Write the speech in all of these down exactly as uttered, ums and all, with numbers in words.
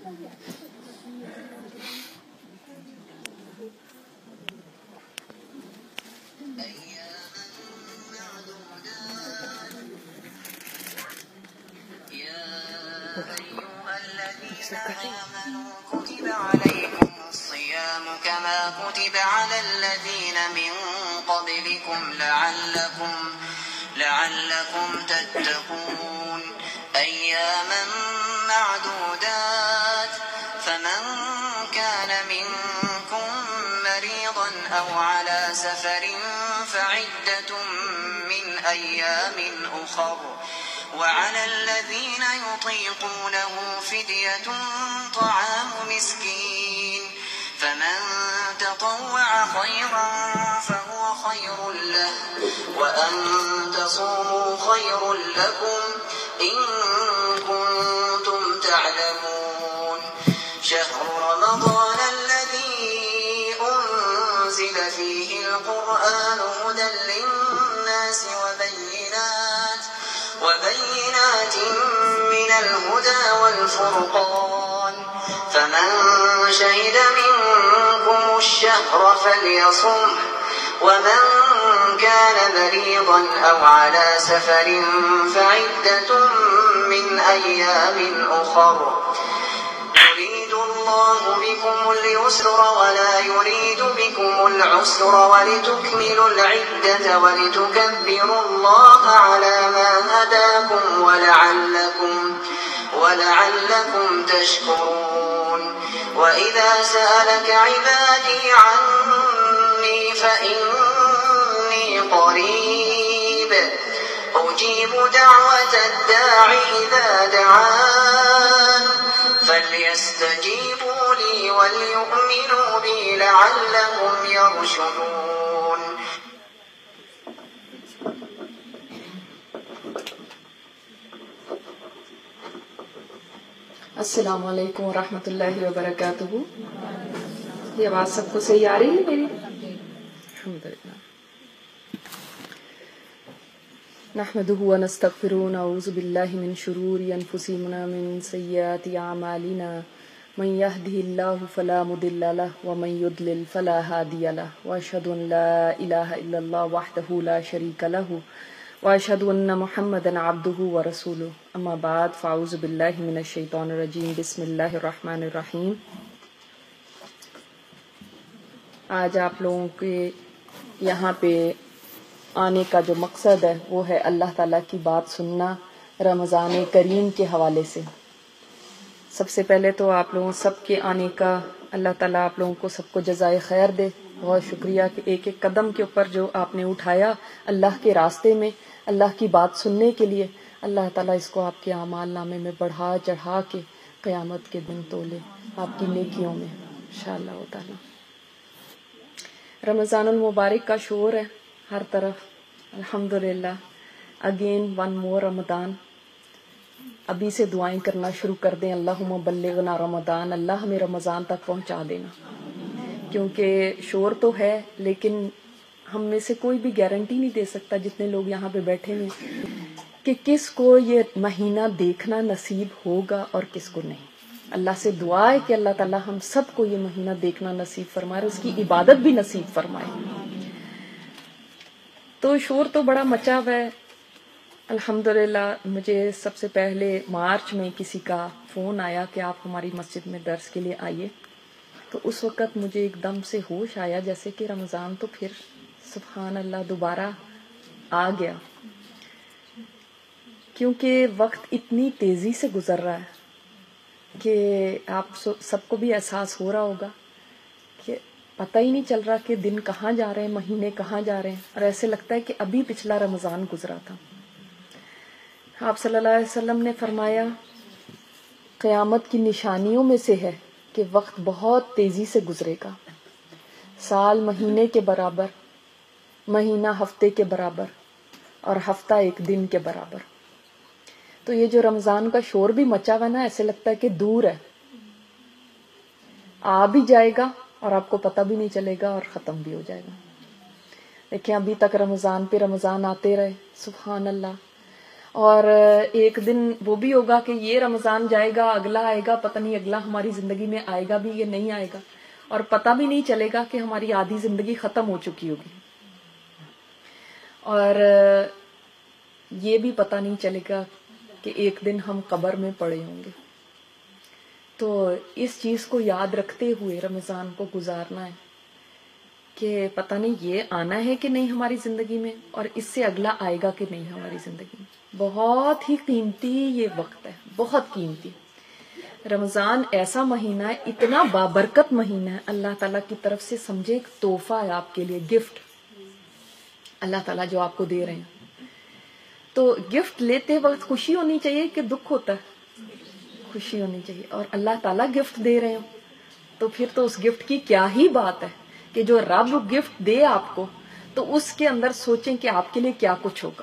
كتب عليكم الصيام كما كتب على الذين من قبلكم لعلكم لعلكم تتقون أياما معدودات فمن كان منكم مريضا أو على سفر فعدة من أيام أخر وعلى الذين يطيقونه فدية طعام مسكين فمن تطوع خيرا فهو خير له وأن تصوموا خير لكم إن كنتم تعلمون شهر رمضان الذي أنزل فيه القرآن هدى للناس وبينات وبينات من الهدى والفرقان فمن شهد منكم الشهر فليصم ومن كان مريضا أو على سفر فعدة من أيام أخر يريد الله بكم اليسر ولا يريد بكم العسر ولتكملوا العدة ولتكبروا الله على ما هداكم ولعلكم ولعلكم تشكرون وإذا سألك عبادي عني فإني قريب أجيب دعوة الداع إذا دعان فليستجيبوا لي وليؤمنوا بي لعلهم يرشدون. السلام علیکم ورحمۃ اللہ وبرکاتہ. یہ آواز سب کو صحیح آ رہی ہے میری؟ الحمدللہ. نحمده ونستغفره ونعوذ باللہ من شرور انفسنا من سیئات اعمالنا من يهده الله فلا مضل له ومن يضلل فلا هادي له واشهد ان لا اله الا الله وحده لا شريك له واشهد ان محمدا عبده ورسوله. اما بعد فاعوذ باللہ من الشیطان الرجیم. بسم اللہ الرحمن الرحیم. آج آپ لوگوں کے یہاں پہ آنے کا جو مقصد ہے وہ ہے اللہ تعالیٰ کی بات سننا رمضان کریم کے حوالے سے. سب سے پہلے تو آپ لوگوں سب کے آنے کا اللہ تعالیٰ آپ لوگوں کو سب کو جزائے خیر دے. بہت شکریہ کہ ایک ایک قدم کے اوپر جو آپ نے اٹھایا اللہ کے راستے میں اللہ کی بات سننے کے لیے، اللہ تعالیٰ اس کو آپ کے اعمال نامے میں بڑھا چڑھا کے قیامت کے دن تولے آپ کی نیکیوں میں انشاءاللہ تعالیٰ. رمضان المبارک کا شور ہے ہر طرف الحمدللہ. Again one more Ramzan. ابھی سے دعائیں کرنا شروع کر دیں. اللہم بلغنا رمضان، اللہ ہمیں رمضان تک پہنچا دینا. کیونکہ شور تو ہے لیکن ہم میں سے کوئی بھی گارنٹی نہیں دے سکتا جتنے لوگ یہاں پہ بیٹھے ہیں کہ کس کو یہ مہینہ دیکھنا نصیب ہوگا اور کس کو نہیں. اللہ سے دعا ہے کہ اللہ تعالیٰ ہم سب کو یہ مہینہ دیکھنا نصیب فرمائے، اس کی عبادت بھی نصیب فرمائے. تو شور تو بڑا مچا ہوا ہے الحمدللہ. مجھے سب سے پہلے مارچ میں کسی کا فون آیا کہ آپ ہماری مسجد میں درس کے لیے آئیے. تو اس وقت مجھے ایک دم سے ہوش آیا جیسے کہ رمضان تو پھر سبحان اللہ دوبارہ آ گیا، کیونکہ وقت اتنی تیزی سے گزر رہا ہے کہ آپ سب کو بھی احساس ہو رہا ہوگا کہ پتہ ہی نہیں چل رہا کہ دن کہاں جا رہے ہیں، مہینے کہاں جا رہے ہیں، اور ایسے لگتا ہے کہ ابھی پچھلا رمضان گزرا تھا. آپ صلی اللہ علیہ وسلم نے فرمایا قیامت کی نشانیوں میں سے ہے کہ وقت بہت تیزی سے گزرے گا. سال مہینے کے برابر، مہینہ ہفتے کے برابر، اور ہفتہ ایک دن کے برابر. تو یہ جو رمضان کا شور بھی مچا ہوا نا، ایسے لگتا ہے کہ دور ہے، آ بھی جائے گا اور آپ کو پتہ بھی نہیں چلے گا اور ختم بھی ہو جائے گا. دیکھیں ابھی تک رمضان پہ رمضان آتے رہے سبحان اللہ. اور ایک دن وہ بھی ہوگا کہ یہ رمضان جائے گا، اگلا آئے گا، پتہ نہیں اگلا ہماری زندگی میں آئے گا بھی یا نہیں آئے گا، اور پتہ بھی نہیں چلے گا کہ ہماری آدھی زندگی ختم ہو چکی ہوگی، اور یہ بھی پتہ نہیں چلے گا کہ ایک دن ہم قبر میں پڑے ہوں گے۔ تو اس چیز کو یاد رکھتے ہوئے رمضان کو گزارنا ہے کہ پتہ نہیں یہ آنا ہے کہ نہیں ہماری زندگی میں، اور اس سے اگلا آئے گا کہ نہیں ہماری زندگی میں۔ بہت ہی قیمتی یہ وقت ہے، بہت قیمتی۔ رمضان ایسا مہینہ ہے، اتنا بابرکت مہینہ ہے، اللہ تعالیٰ کی طرف سے سمجھے ایک تحفہ ہے آپ کے لیے، گفٹ اللہ تعالیٰ جو آپ کو دے رہے ہیں۔ تو گفٹ لیتے وقت خوشی ہونی چاہیے کہ دکھ ہوتا ہے؟ خوشی ہونی چاہیے، اور اللہ تعالیٰ گفٹ دے رہے ہوں تو پھر تو اس گفٹ کی کیا ہی بات ہے کہ جو رب گفٹ دے آپ کو تو اس کے اندر سوچیں کہ آپ کے لیے کیا کچھ ہوگا۔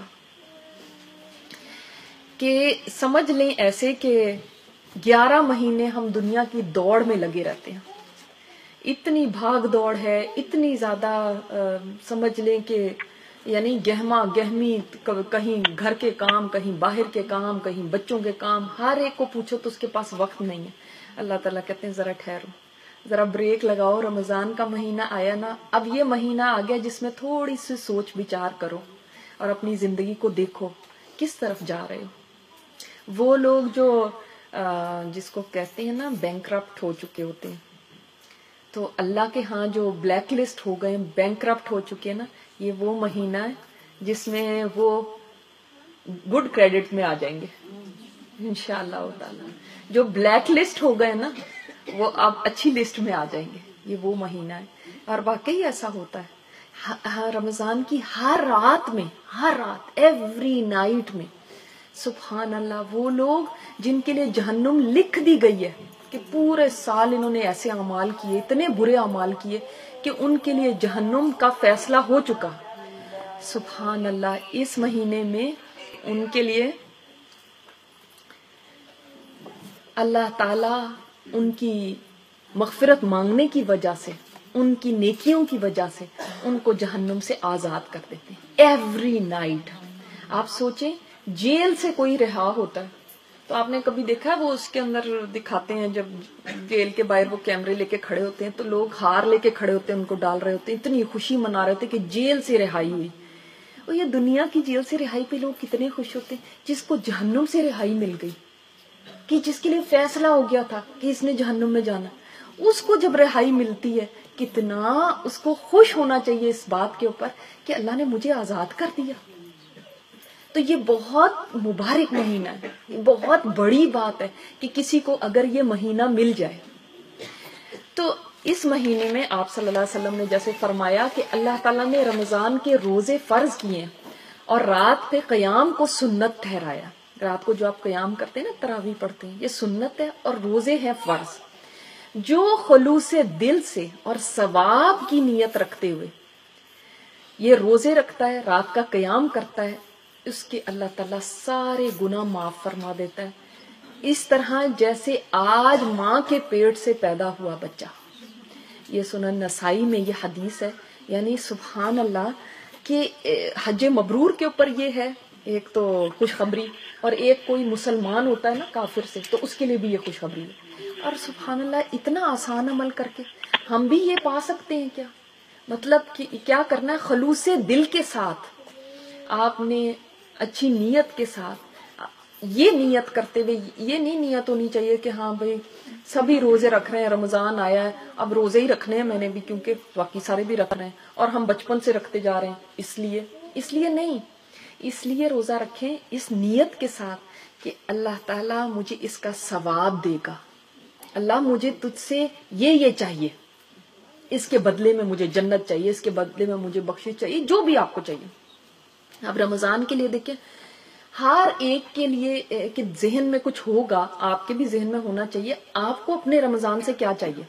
کہ سمجھ لیں ایسے کہ گیارہ مہینے ہم دنیا کی دوڑ میں لگے رہتے ہیں، اتنی بھاگ دوڑ ہے، اتنی زیادہ سمجھ لیں کہ یعنی گہما گہمی، کہیں گھر کے کام، کہیں باہر کے کام، کہیں بچوں کے کام، ہر ایک کو پوچھو تو اس کے پاس وقت نہیں ہے۔ اللہ تعالیٰ کہتے ہیں ذرا ٹھہرو، ذرا بریک لگاؤ، رمضان کا مہینہ آیا نا، اب یہ مہینہ آ گیا جس میں تھوڑی سی سوچ بچار کرو اور اپنی زندگی کو دیکھو کس طرف جا رہے ہو۔ وہ لوگ جو جس کو کہتے ہیں نا بینکرپٹ ہو چکے ہوتے ہیں، تو اللہ کے ہاں جو بلیک لسٹ ہو گئے، بینکرپٹ ہو چکے ہیں نا، یہ وہ مہینہ ہے جس میں وہ گڈ کریڈٹ میں آ جائیں گے انشاءاللہ تعالی۔ جو بلیک لسٹ ہو گئے نا وہ اب اچھی لسٹ میں آ جائیں گے، یہ وہ مہینہ ہے۔ اور واقعی ایسا ہوتا ہے، رمضان کی ہر رات میں، ہر رات، ایوری نائٹ میں، سبحان اللہ، وہ لوگ جن کے لیے جہنم لکھ دی گئی ہے کہ پورے سال انہوں نے ایسے اعمال کیے، اتنے برے اعمال کیے کہ ان کے لیے جہنم کا فیصلہ ہو چکا، سبحان اللہ، اس مہینے میں ان کے لیے اللہ تعالی ان کی مغفرت مانگنے کی وجہ سے، ان کی نیکیوں کی وجہ سے ان کو جہنم سے آزاد کر دیتے ہیں ایوری نائٹ۔ آپ سوچیں جیل سے کوئی رہا ہوتا ہے تو آپ نے کبھی دیکھا ہے وہ اس کے اندر دکھاتے ہیں جب جیل کے باہر وہ کیمرے لے کے کھڑے ہوتے ہیں تو لوگ ہار لے کے کھڑے ہوتے ہیں، ان کو ڈال رہے ہوتے ہیں، اتنی خوشی منا رہے تھے کہ جیل سے رہائی ہوئی۔ اور یہ دنیا کی جیل سے رہائی پہ لوگ کتنے خوش ہوتے ہیں جس کو جہنم سے رہائی مل گئی، کہ جس کے لیے فیصلہ ہو گیا تھا کہ اس نے جہنم میں جانا، اس کو جب رہائی ملتی ہے کتنا اس کو خوش ہونا چاہیے اس بات کے اوپر کہ اللہ نے مجھے آزاد کر دیا۔ تو یہ بہت مبارک مہینہ ہے، یہ بہت بڑی بات ہے کہ کسی کو اگر یہ مہینہ مل جائے۔ تو اس مہینے میں آپ صلی اللہ علیہ وسلم نے جیسے فرمایا کہ اللہ تعالیٰ نے رمضان کے روزے فرض کیے اور رات پہ قیام کو سنت ٹھہرایا۔ رات کو جو آپ قیام کرتے ہیں نا، تراویح پڑھتے ہیں، یہ سنت ہے، اور روزے ہیں فرض۔ جو خلوص دل سے اور ثواب کی نیت رکھتے ہوئے یہ روزے رکھتا ہے، رات کا قیام کرتا ہے، اس کے اللہ تعالیٰ سارے گناہ معاف فرما دیتا ہے، اس طرح جیسے آج ماں کے پیٹ سے پیدا ہوا بچہ۔ یہ سنن نسائی میں یہ حدیث ہے، یعنی سبحان اللہ کہ حج مبرور کے اوپر یہ ہے ایک تو خوشخبری، اور ایک کوئی مسلمان ہوتا ہے نا کافر سے تو اس کے لیے بھی یہ خوشخبری ہے۔ اور سبحان اللہ اتنا آسان عمل کر کے ہم بھی یہ پا سکتے ہیں کیا؟ مطلب کہ کیا کرنا ہے، خلوص دل کے ساتھ آپ نے اچھی نیت کے ساتھ یہ نیت کرتے ہوئے، یہ نہیں نیت ہونی چاہیے کہ ہاں بھائی سبھی روزے رکھ رہے ہیں، رمضان آیا ہے اب روزے ہی رکھنے ہیں میں نے بھی کیونکہ باقی سارے بھی رکھ رہے ہیں اور ہم بچپن سے رکھتے جا رہے ہیں، اس لیے اس لیے نہیں، اس لیے روزہ رکھیں اس نیت کے ساتھ کہ اللہ تعالیٰ مجھے اس کا ثواب دے گا، اللہ مجھے تجھ سے یہ یہ چاہیے، اس کے بدلے میں مجھے جنت چاہیے، اس کے بدلے میں مجھے بخشش چاہیے، جو بھی آپ کو چاہیے۔ اب رمضان کے لیے دیکھیں ہر ایک کے لیے کہ ذہن میں کچھ ہوگا، آپ کے بھی ذہن میں ہونا چاہیے آپ کو اپنے رمضان سے کیا چاہیے،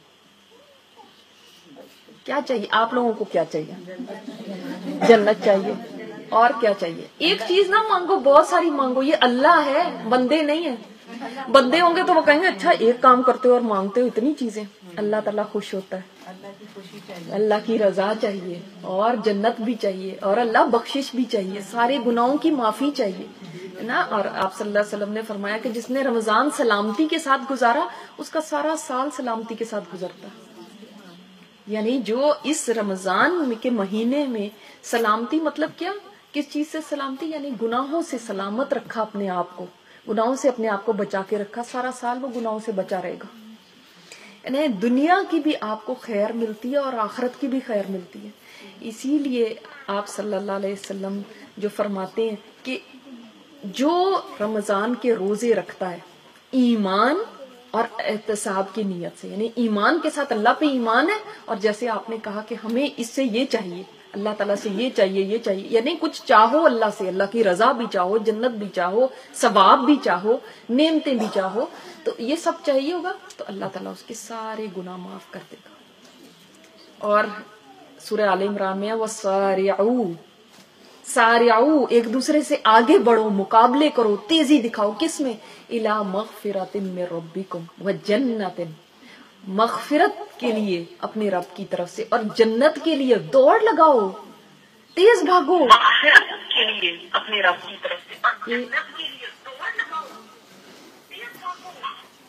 کیا چاہیے آپ لوگوں کو، کیا چاہیے؟ جنت چاہیے، اور کیا چاہیے؟ ایک چیز نہ مانگو، بہت ساری مانگو، یہ اللہ ہے، بندے نہیں ہیں۔ بندے ہوں گے تو وہ کہیں گے اچھا ایک کام کرتے ہو اور مانگتے ہو اتنی چیزیں، اللہ تعالیٰ خوش ہوتا ہے، اللہ کی رضا چاہیے اور جنت بھی چاہیے اور اللہ بخشش بھی چاہیے، سارے گناہوں کی معافی چاہیے، نا. اور آپ صلی اللہ علیہ وسلم نے فرمایا کہ جس نے رمضان سلامتی کے ساتھ گزارا اس کا سارا سال سلامتی کے ساتھ گزرتا. یعنی جو اس رمضان کے مہینے میں سلامتی، مطلب کیا، کس چیز سے سلامتی؟ یعنی گناہوں سے سلامت رکھا اپنے آپ کو، گناہوں سے اپنے آپ کو بچا کے رکھا، سارا سال وہ گناہوں سے بچا رہے گا. یعنی دنیا کی بھی آپ کو خیر ملتی ہے اور آخرت کی بھی خیر ملتی ہے. اسی لیے آپ صلی اللہ علیہ وسلم جو فرماتے ہیں کہ جو رمضان کے روزے رکھتا ہے ایمان اور احتساب کی نیت سے، یعنی ایمان کے ساتھ اللہ پہ ایمان ہے، اور جیسے آپ نے کہا کہ ہمیں اس سے یہ چاہیے، اللہ تعالیٰ سے یہ چاہیے یہ چاہیے، یعنی کچھ چاہو اللہ سے، اللہ کی رضا بھی چاہو، جنت بھی چاہو، ثواب بھی چاہو، نعمتیں بھی چاہو، تو یہ سب چاہیے ہوگا تو اللہ تعالیٰ اس کے سارے گناہ معاف کر دے گا. اور سورہ آل عمران میں وَسَارِعُوا، سارعو، ایک دوسرے سے آگے بڑھو، مقابلے کرو، تیزی دکھاؤ. کس میں؟ اِلَى مَغْفِرَةٍ مِّن رَبِّكُمْ وَجَنَّةٍ، مغفرت کے لیے اپنے رب کی طرف سے اور جنت کے لیے دوڑ لگاؤ، تیز بھاگو. مغفرت کے لیے اپنے رب کی طرف سے اور جنت کے لیے دوڑ لگاؤ، تیز بھاگو.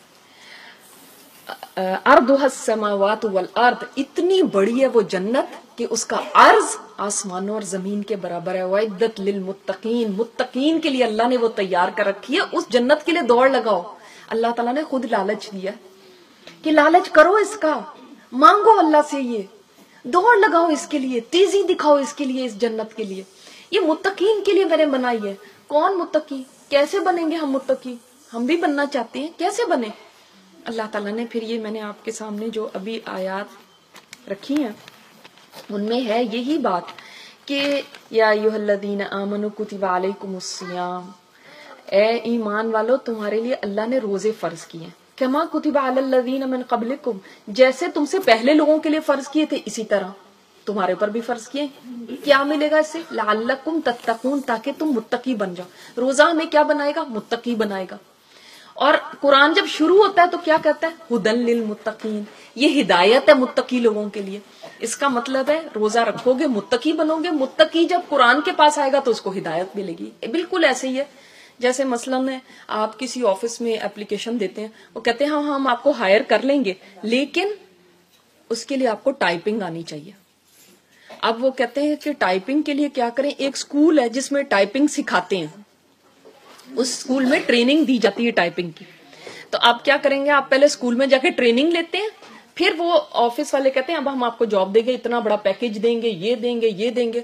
ارضها السماوات والارض، اتنی بڑی ہے وہ جنت کہ اس کا عرض آسمانوں اور زمین کے برابر ہے. وعدت للمتقین، متقین کے لیے اللہ نے وہ تیار کر رکھی ہے. اس جنت کے لیے دوڑ لگاؤ. اللہ تعالیٰ نے خود لالچ دیا کہ لالچ کرو اس کا، مانگو اللہ سے، یہ دوڑ لگاؤ اس کے لیے، تیزی دکھاؤ اس کے لیے، اس جنت کے لیے. یہ متقین کے لیے میں نے بنائی ہے. کون متقی؟ کیسے بنیں گے ہم متقی؟ ہم بھی بننا چاہتے ہیں، کیسے بنے؟ اللہ تعالیٰ نے پھر یہ میں نے آپ کے سامنے جو ابھی آیات رکھی ہیں ان میں ہے یہی بات کہ یا ایھا الذین آمنوا کتب علیکم الصیام، اے ایمان والو تمہارے لیے اللہ نے روزے فرض کیے ہیں. کما کتب علی الذین من قبلکم، جیسے تم سے پہلے لوگوں کے لیے فرض کیے تھے اسی طرح تمہارے پر بھی فرض کیے. کیا ملے گا اس سے؟ لعلکم تتقون، تاکہ تم متقی بن جاؤ. روزہ ہمیں کیا بنائے گا؟ متقی بنائے گا. اور قرآن جب شروع ہوتا ہے تو کیا کہتا ہے؟ ہدی للمتقین، یہ ہدایت ہے متقی لوگوں کے لیے. اس کا مطلب ہے روزہ رکھو گے متقی بنو گے. متقی جب قرآن کے پاس آئے گا تو اس کو ہدایت ملے گی. بالکل ایسے ہی ہے جیسے مثلاً آپ کسی آفس میں اپلیکیشن دیتے ہیں، وہ کہتے ہیں ہاں ہم آپ کو ہائر کر لیں گے لیکن اس کے لیے آپ کو ٹائپنگ آنی چاہیے. اب وہ کہتے ہیں کہ ٹائپنگ کے لیے کیا کریں؟ ایک اسکول ہے جس میں ٹائپنگ سکھاتے ہیں، اس اسکول میں ٹریننگ دی جاتی ہے ٹائپنگ کی. تو آپ کیا کریں گے؟ آپ پہلے اسکول میں جا کے ٹریننگ لیتے ہیں، پھر وہ آفس والے کہتے ہیں اب ہم آپ کو جاب دیں گے، اتنا بڑا پیکج دیں گے، یہ دیں گے یہ دیں گے.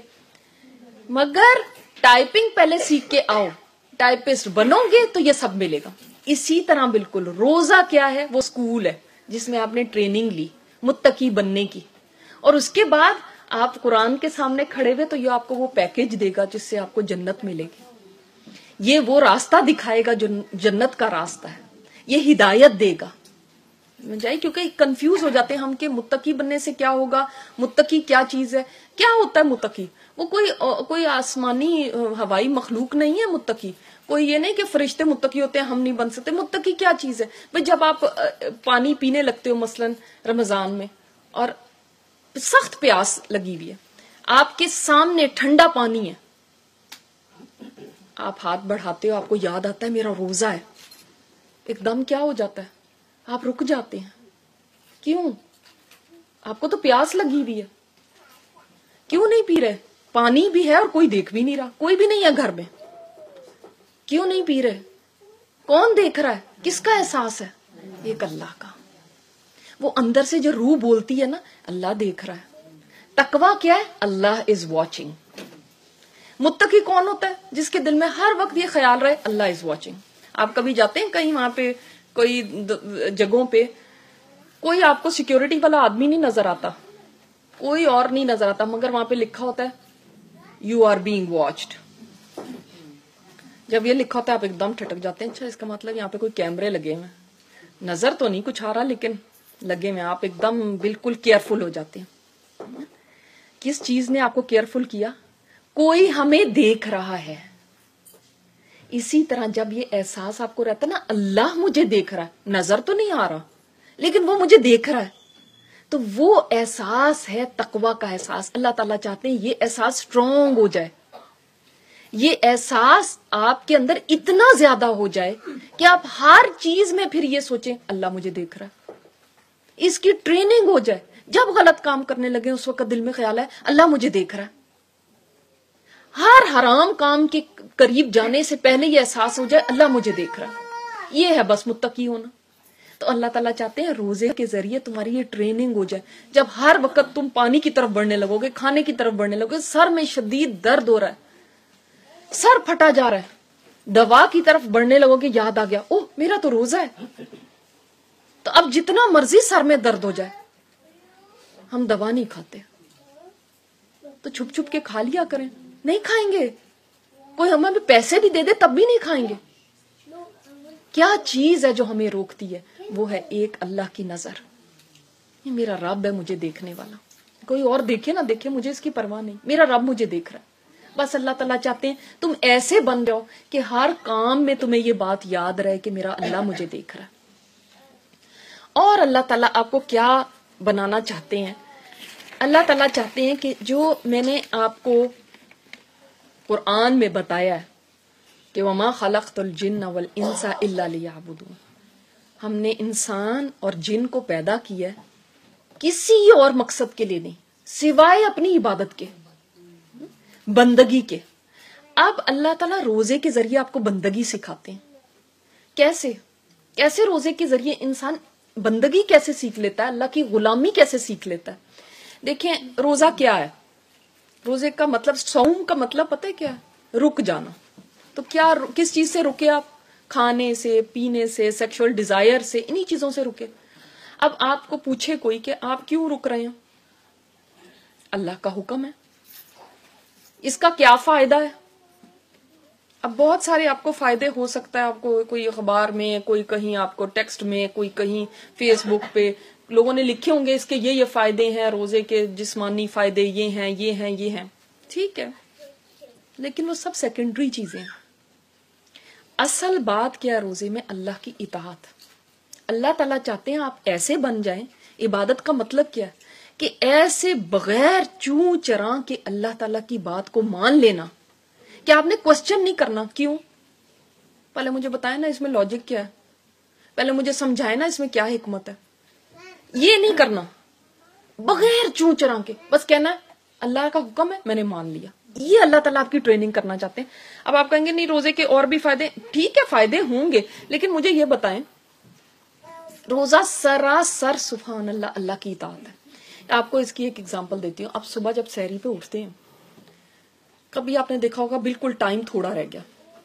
مگر ٹائپنگ پہلے سیکھ کے آؤ، ٹائپسٹ بنو گے تو یہ سب ملے گا. اسی طرح بالکل روزہ کیا ہے؟ وہ اسکول ہے جس میں آپ نے ٹریننگ لی متقی بننے کی، اور اس کے بعد آپ قرآن کے سامنے کھڑے ہوئے تو یہ آپ کو وہ پیکج دے گا جس سے آپ کو جنت ملے گی. یہ وہ راستہ دکھائے گا جو جنت کا راستہ ہے، یہ ہدایت دے گا. جائے کیونکہ کنفیوز ہو جاتے ہیں ہم کہ متقی بننے سے کیا ہوگا، متقی کیا چیز ہے، کیا ہوتا ہے متقی؟ وہ کوئی کوئی آسمانی ہوائی مخلوق نہیں ہے. متقی کوئی یہ نہیں کہ فرشتے متقی ہوتے ہیں ہم نہیں بن سکتے. متقی کیا چیز ہے بھائی؟ جب آپ پانی پینے لگتے ہو مثلاً رمضان میں اور سخت پیاس لگی ہوئی ہے، آپ کے سامنے ٹھنڈا پانی ہے، آپ ہاتھ بڑھاتے ہو، آپ کو یاد آتا ہے میرا روزہ ہے، ایک دم کیا ہو جاتا ہے؟ آپ رک جاتے ہیں. کیوں؟ آپ کو تو پیاس لگی ہوئی ہے. کیوں نہیں پی رہے؟ پانی بھی ہے اور کوئی دیکھ بھی نہیں رہا، کوئی بھی نہیں ہے گھر میں. کیوں نہیں پی رہے؟ کون دیکھ رہا ہے؟ کس کا احساس ہے؟ ایک اللہ کا. وہ اندر سے جو روح بولتی ہے نا، اللہ دیکھ رہا ہے. تقویٰ کیا ہے؟ Allah is watching. متقی کون ہوتا ہے؟ جس کے دل میں ہر وقت یہ خیال رہے اللہ از واچنگ. آپ کبھی جاتے ہیں کہیں وہاں پہ کوئی جگہوں پہ کوئی آپ کو سیکیورٹی والا آدمی نہیں نظر آتا، کوئی اور نہیں نظر آتا، مگر وہاں پہ لکھا ہوتا ہے یو آر بینگ واچڈ. جب یہ لکھا ہوتا ہے آپ ایک دم ٹھٹک جاتے ہیں. اچھا اس کا مطلب یہاں پہ کوئی کیمرے لگے ہوئے ہیں، نظر تو نہیں کچھ آ رہا لیکن لگے ہوئے ہیں. آپ ایک دم بالکل کیئرفل ہو جاتے ہیں. کس چیز نے آپ کو کیئرفل کیا؟ کوئی ہمیں دیکھ رہا ہے. اسی طرح جب یہ احساس آپ کو رہتا ہے نا اللہ مجھے دیکھ رہا ہے، نظر تو نہیں آ رہا لیکن وہ مجھے دیکھ رہا ہے، تو وہ احساس ہے تقویٰ کا احساس. اللہ تعالیٰ چاہتے ہیں یہ احساس اسٹرانگ ہو جائے. یہ احساس آپ کے اندر اتنا زیادہ ہو جائے کہ آپ ہر چیز میں پھر یہ سوچیں اللہ مجھے دیکھ رہا ہے. اس کی ٹریننگ ہو جائے. جب غلط کام کرنے لگے اس وقت دل میں خیال ہے اللہ مجھے دیکھ رہا ہے. ہر حرام کام کے قریب جانے سے پہلے یہ احساس ہو جائے اللہ مجھے دیکھ رہا ہے. یہ ہے بس متقی ہونا. تو اللہ تعالیٰ چاہتے ہیں روزے کے ذریعے تمہاری یہ ٹریننگ ہو جائے. جب ہر وقت تم پانی کی طرف بڑھنے لگو گے, کھانے کی طرف بڑھنے لگو گے, سر میں شدید درد ہو رہا ہے, سر پھٹا جا رہا ہے, دوا کی طرف بڑھنے لگو گے, یاد آ گیا اوہ میرا تو روزہ ہے. تو اب جتنا مرضی سر میں درد ہو جائے ہم دوا نہیں کھاتے, تو چھپ چھپ کے کھا لیا کریں. نہیں کھائیں گے, کوئی ہمیں بھی پیسے بھی دے دے تب بھی نہیں کھائیں گے. کیا چیز ہے جو ہمیں روکتی ہے؟ وہ ہے ایک اللہ کی نظر. یہ میرا رب ہے مجھے دیکھنے والا, کوئی اور دیکھے نہ دیکھے مجھے اس کی پرواہ نہیں, میرا رب مجھے دیکھ رہا ہے. بس اللہ تعالیٰ چاہتے ہیں تم ایسے بن جاؤ کہ ہر کام میں تمہیں یہ بات یاد رہے کہ میرا اللہ مجھے دیکھ رہا ہے. اور اللہ تعالیٰ آپ کو کیا بنانا چاہتے ہیں؟ اللہ تعالیٰ چاہتے ہیں کہ جو میں نے آپ کو قرآن میں بتایا ہے کہ وما خلقت الجن والانس الا لیعبدون, ہم نے انسان اور جن کو پیدا کیا ہے کسی اور مقصد کے لیے نہیں سوائے اپنی عبادت کے, بندگی کے. اب اللہ تعالیٰ روزے کے ذریعے آپ کو بندگی سکھاتے ہیں. کیسے کیسے روزے کے ذریعے انسان بندگی کیسے سیکھ لیتا ہے, اللہ کی غلامی کیسے سیکھ لیتا ہے. دیکھیں روزہ کیا ہے؟ روزے کا مطلب, صوم کا مطلب پتہ ہے کیا ہے؟ رک جانا. تو کیا کس چیز سے رکے آپ؟ کھانے سے, پینے سے, سیکشول ڈیزائر سے, انہی چیزوں سے رکے. اب آپ کو پوچھے کوئی کہ آپ کیوں رک رہے ہیں؟ اللہ کا حکم ہے. اس کا کیا فائدہ ہے؟ اب بہت سارے آپ کو فائدے ہو سکتا ہے, آپ کو کوئی اخبار میں, کوئی کہیں آپ کو ٹیکسٹ میں, کوئی کہیں فیس بک پہ لوگوں نے لکھے ہوں گے اس کے یہ یہ فائدے ہیں, روزے کے جسمانی فائدے یہ ہیں یہ ہیں یہ ہیں. ٹھیک ہے, لیکن وہ سب سیکنڈری چیزیں ہیں. اصل بات کیا ہے روزے میں؟ اللہ کی اطاعت. اللہ تعالیٰ چاہتے ہیں آپ ایسے بن جائیں. عبادت کا مطلب کیا ہے؟ کہ ایسے بغیر چوں چراں کے اللہ تعالیٰ کی بات کو مان لینا کہ آپ نے کوسچن نہیں کرنا کیوں, پہلے مجھے بتائیں نا اس میں لاجک کیا ہے, پہلے مجھے سمجھائے نا اس میں کیا حکمت ہے. یہ نہیں کرنا, بغیر چوں چراں کے بس کہنا ہے اللہ کا حکم ہے میں نے مان لیا. یہ اللہ تعالیٰ آپ کی ٹریننگ کرنا چاہتے ہیں. اب آپ کہیں گے نہیں روزے کے اور بھی فائدے, ٹھیک ہے فائدے ہوں گے, لیکن مجھے یہ بتائیں روزہ سراسر سبحان اللہ اللہ کی اطاعت ہے. آپ کو اس کی ایک ایگزامپل دیتی ہوں. آپ صبح جب سحری پہ اٹھتے ہیں, کبھی آپ نے دیکھا ہوگا بالکل ٹائم تھوڑا رہ گیا,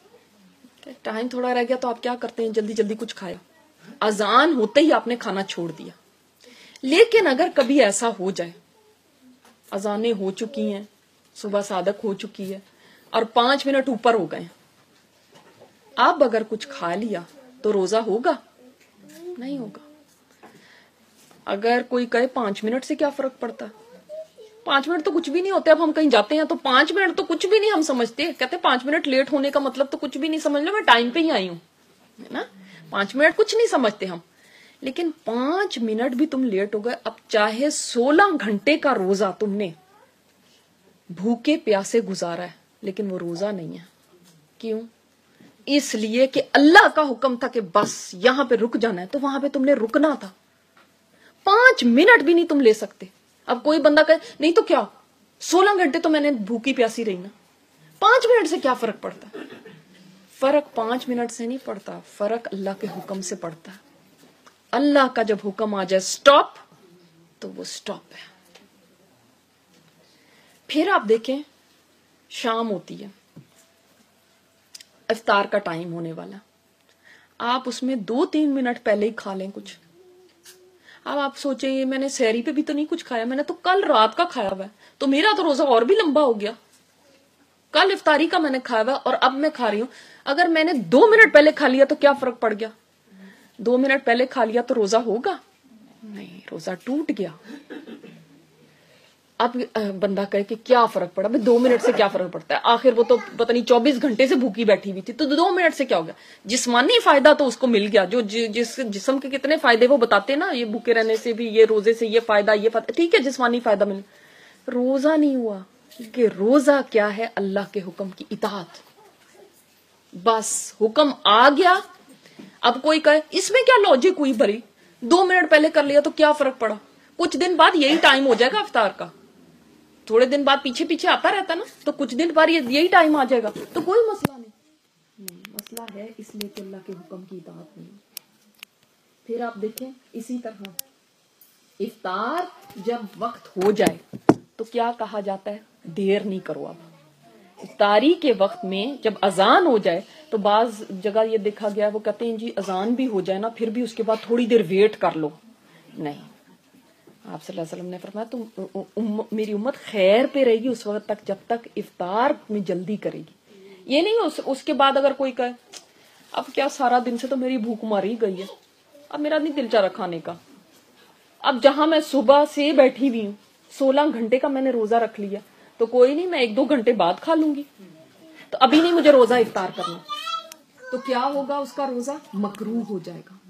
ٹائم تھوڑا رہ گیا تو آپ کیا کرتے ہیں؟ جلدی جلدی کچھ کھایا, اذان ہوتے ہی آپ نے کھانا چھوڑ دیا. لیکن اگر کبھی ایسا ہو جائے اذانیں ہو چکی ہیں, صبح صادق ہو چکی ہے اور پانچ منٹ اوپر ہو گئے, آپ اگر کچھ کھا لیا تو روزہ ہوگا؟ نہیں ہوگا. اگر کوئی کہے پانچ منٹ سے کیا فرق پڑتا ہے, پانچ منٹ تو کچھ بھی نہیں ہوتے. اب ہم کہیں جاتے ہیں تو پانچ منٹ تو کچھ بھی نہیں ہم سمجھتے, کہتے پانچ منٹ لیٹ ہونے کا مطلب تو کچھ بھی نہیں, سمجھ لو میں ٹائم پہ ہی آئی ہوں, ہے نا. پانچ منٹ کچھ نہیں سمجھتے ہم, لیکن پانچ منٹ بھی تم لیٹ ہو گئے. اب چاہے سولہ گھنٹے کا روزہ تم نے بھوکے پیاسے گزارا ہے لیکن وہ روزہ نہیں ہے. کیوں؟ اس لیے کہ اللہ کا حکم تھا کہ بس یہاں پہ رک جانا ہے, تو وہاں پہ تم نے رکنا تھا. پانچ منٹ بھی نہیں تم لے سکتے. اب کوئی بندہ کہے نہیں تو کیا سولہ گھنٹے تو میں نے بھوکی پیاسی رہی نا, پانچ منٹ سے کیا فرق پڑتا؟ فرق پانچ منٹ سے نہیں پڑتا, فرق اللہ کے حکم سے پڑتا ہے. اللہ کا جب حکم آ جائے سٹاپ تو وہ سٹاپ ہے. پھر آپ دیکھیں شام ہوتی ہے, افطار کا ٹائم ہونے والا, آپ اس میں دو تین منٹ پہلے ہی کھا لیں کچھ. اب آپ سوچیں یہ میں نے سحری پہ بھی تو نہیں کچھ کھایا, میں نے تو کل رات کا کھایا ہوا ہے, تو میرا تو روزہ اور بھی لمبا ہو گیا. کل افطاری کا میں نے کھایا ہوا اور اب میں کھا رہی ہوں. اگر میں نے دو منٹ پہلے کھا لیا تو کیا فرق پڑ گیا؟ دو منٹ پہلے کھا لیا تو روزہ ہوگا نہیں, روزہ ٹوٹ گیا. اب بندہ کہے کہ کیا فرق پڑا, بھائی دو منٹ سے کیا فرق پڑتا ہے, آخر وہ تو پتہ نہیں چوبیس گھنٹے سے بھوکی بیٹھی ہوئی تھی, تو دو منٹ سے کیا ہو گیا؟ جسمانی فائدہ تو اس کو مل گیا, جو جس جسم کے کتنے فائدے وہ بتاتے نا, یہ بھوکے رہنے سے بھی, یہ روزے سے یہ فائدہ یہ فائدہ, ٹھیک ہے جسمانی فائدہ مل. روزہ نہیں ہوا, کہ روزہ کیا ہے؟ اللہ کے حکم کی اطاعت. बस हुक्म आ गया। अब कोई कहे इसमें क्या लॉजिक हुई भरी, दो मिनट पहले कर लिया तो क्या फर्क पड़ा, कुछ दिन बाद यही टाइम हो जाएगा इफ्तार का, थोड़े दिन बाद पीछे पीछे आता रहता ना, तो कुछ दिन बाद ये यही टाइम आ जाएगा, तो कोई मसला नहीं। नहीं, मसला है इसलिए कि अल्लाह के हुक्म की इताअत नहीं। फिर आप देखें इसी तरह इफ्तार जब वक्त हो जाए तो क्या कहा जाता है, देर नहीं करो। अब इफ्तारी के वक्त में जब अजान हो जाए तो बाज जगह ये देखा गया, वो कहते हैं जी अजान भी हो जाए ना फिर भी उसके बाद थोड़ी देर वेट कर लो। नहीं, आप सल्लल्लाहु अलैहि वसल्लम ने फरमाया तुम उ, उ, मेरी उम्मत खैर पे रहेगी उस वक्त तक जब तक इफ्तार में जल्दी करेगी। ये नहीं उस, उसके बाद अगर कोई कहे अब क्या सारा दिन से तो मेरी भूख मारी गई है, अब मेरा नहीं दिल चाह रहा खाने का, अब जहां मैं सुबह से बैठी हुई हूँ सोलह घंटे का मैंने रोजा रख लिया, तो कोई नहीं मैं एक दो घंटे बाद खा लूंगी, तो अभी नहीं मुझे रोजा इफ्तार करना, तो क्या होगा, उसका रोजा मकरूह हो जाएगा,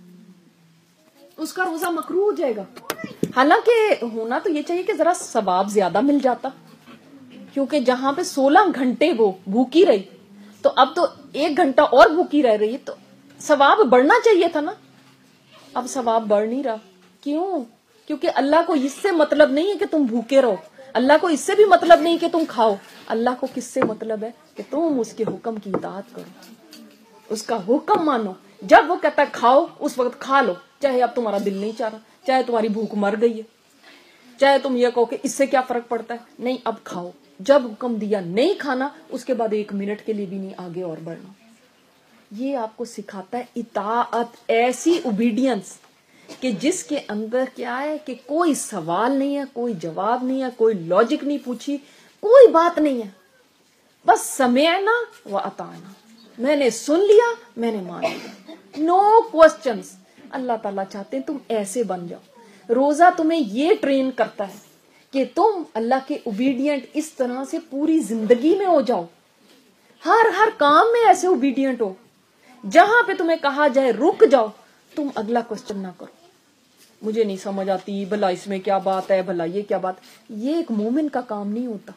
उसका रोजा मकरूह हो जाएगा। हालांकि होना तो ये चाहिए कि जरा सवाब ज्यादा मिल जाता, क्योंकि जहां पे सोलह घंटे वो भूखी रही तो अब तो एक घंटा और भूखी रह रही है, तो सवाब बढ़ना चाहिए था ना, अब सवाब बढ़ नहीं रहा। क्यों? क्योंकि अल्लाह को इससे मतलब नहीं है कि तुम भूखे रहो, अल्लाह को इससे भी मतलब नहीं कि तुम खाओ, अल्लाह को किससे मतलब है कि तुम उसके हुक्म की इताअत करो, उसका हुक्म मानो। जब वो कहता है खाओ उस वक्त खा लो, चाहे अब तुम्हारा दिल नहीं चाह रहा, चाहे तुम्हारी भूख मर गई है, चाहे तुम ये कहो कि इससे क्या फर्क पड़ता है, नहीं अब खाओ। जब हुक्म दिया नहीं खाना उसके बाद एक मिनट के लिए भी नहीं आगे और बढ़ना। ये आपको सिखाता है इताअत, ऐसी ओबीडियंस कि जिसके अंदर क्या है कि कोई सवाल नहीं है, कोई जवाब नहीं है, कोई लॉजिक नहीं पूछी, कोई बात नहीं है, बस समेअना व अताना, मैंने सुन लिया मैंने मान लिया, नो क्वेश्चंस। अल्लाह ताला चाहते हैं तुम ऐसे बन जाओ। रोजा तुम्हें ये ट्रेन करता है कि तुम अल्लाह के ओबीडियंट इस तरह से पूरी जिंदगी में हो जाओ, हर हर काम में ऐसे ओबीडियंट हो, जहां पे तुम्हें कहा जाए रुक जाओ तुम अगला क्वेश्चन ना करो, मुझे नहीं समझ आती, भला इसमें क्या बात है, भला ये क्या बात। ये एक मोमिन का काम नहीं होता,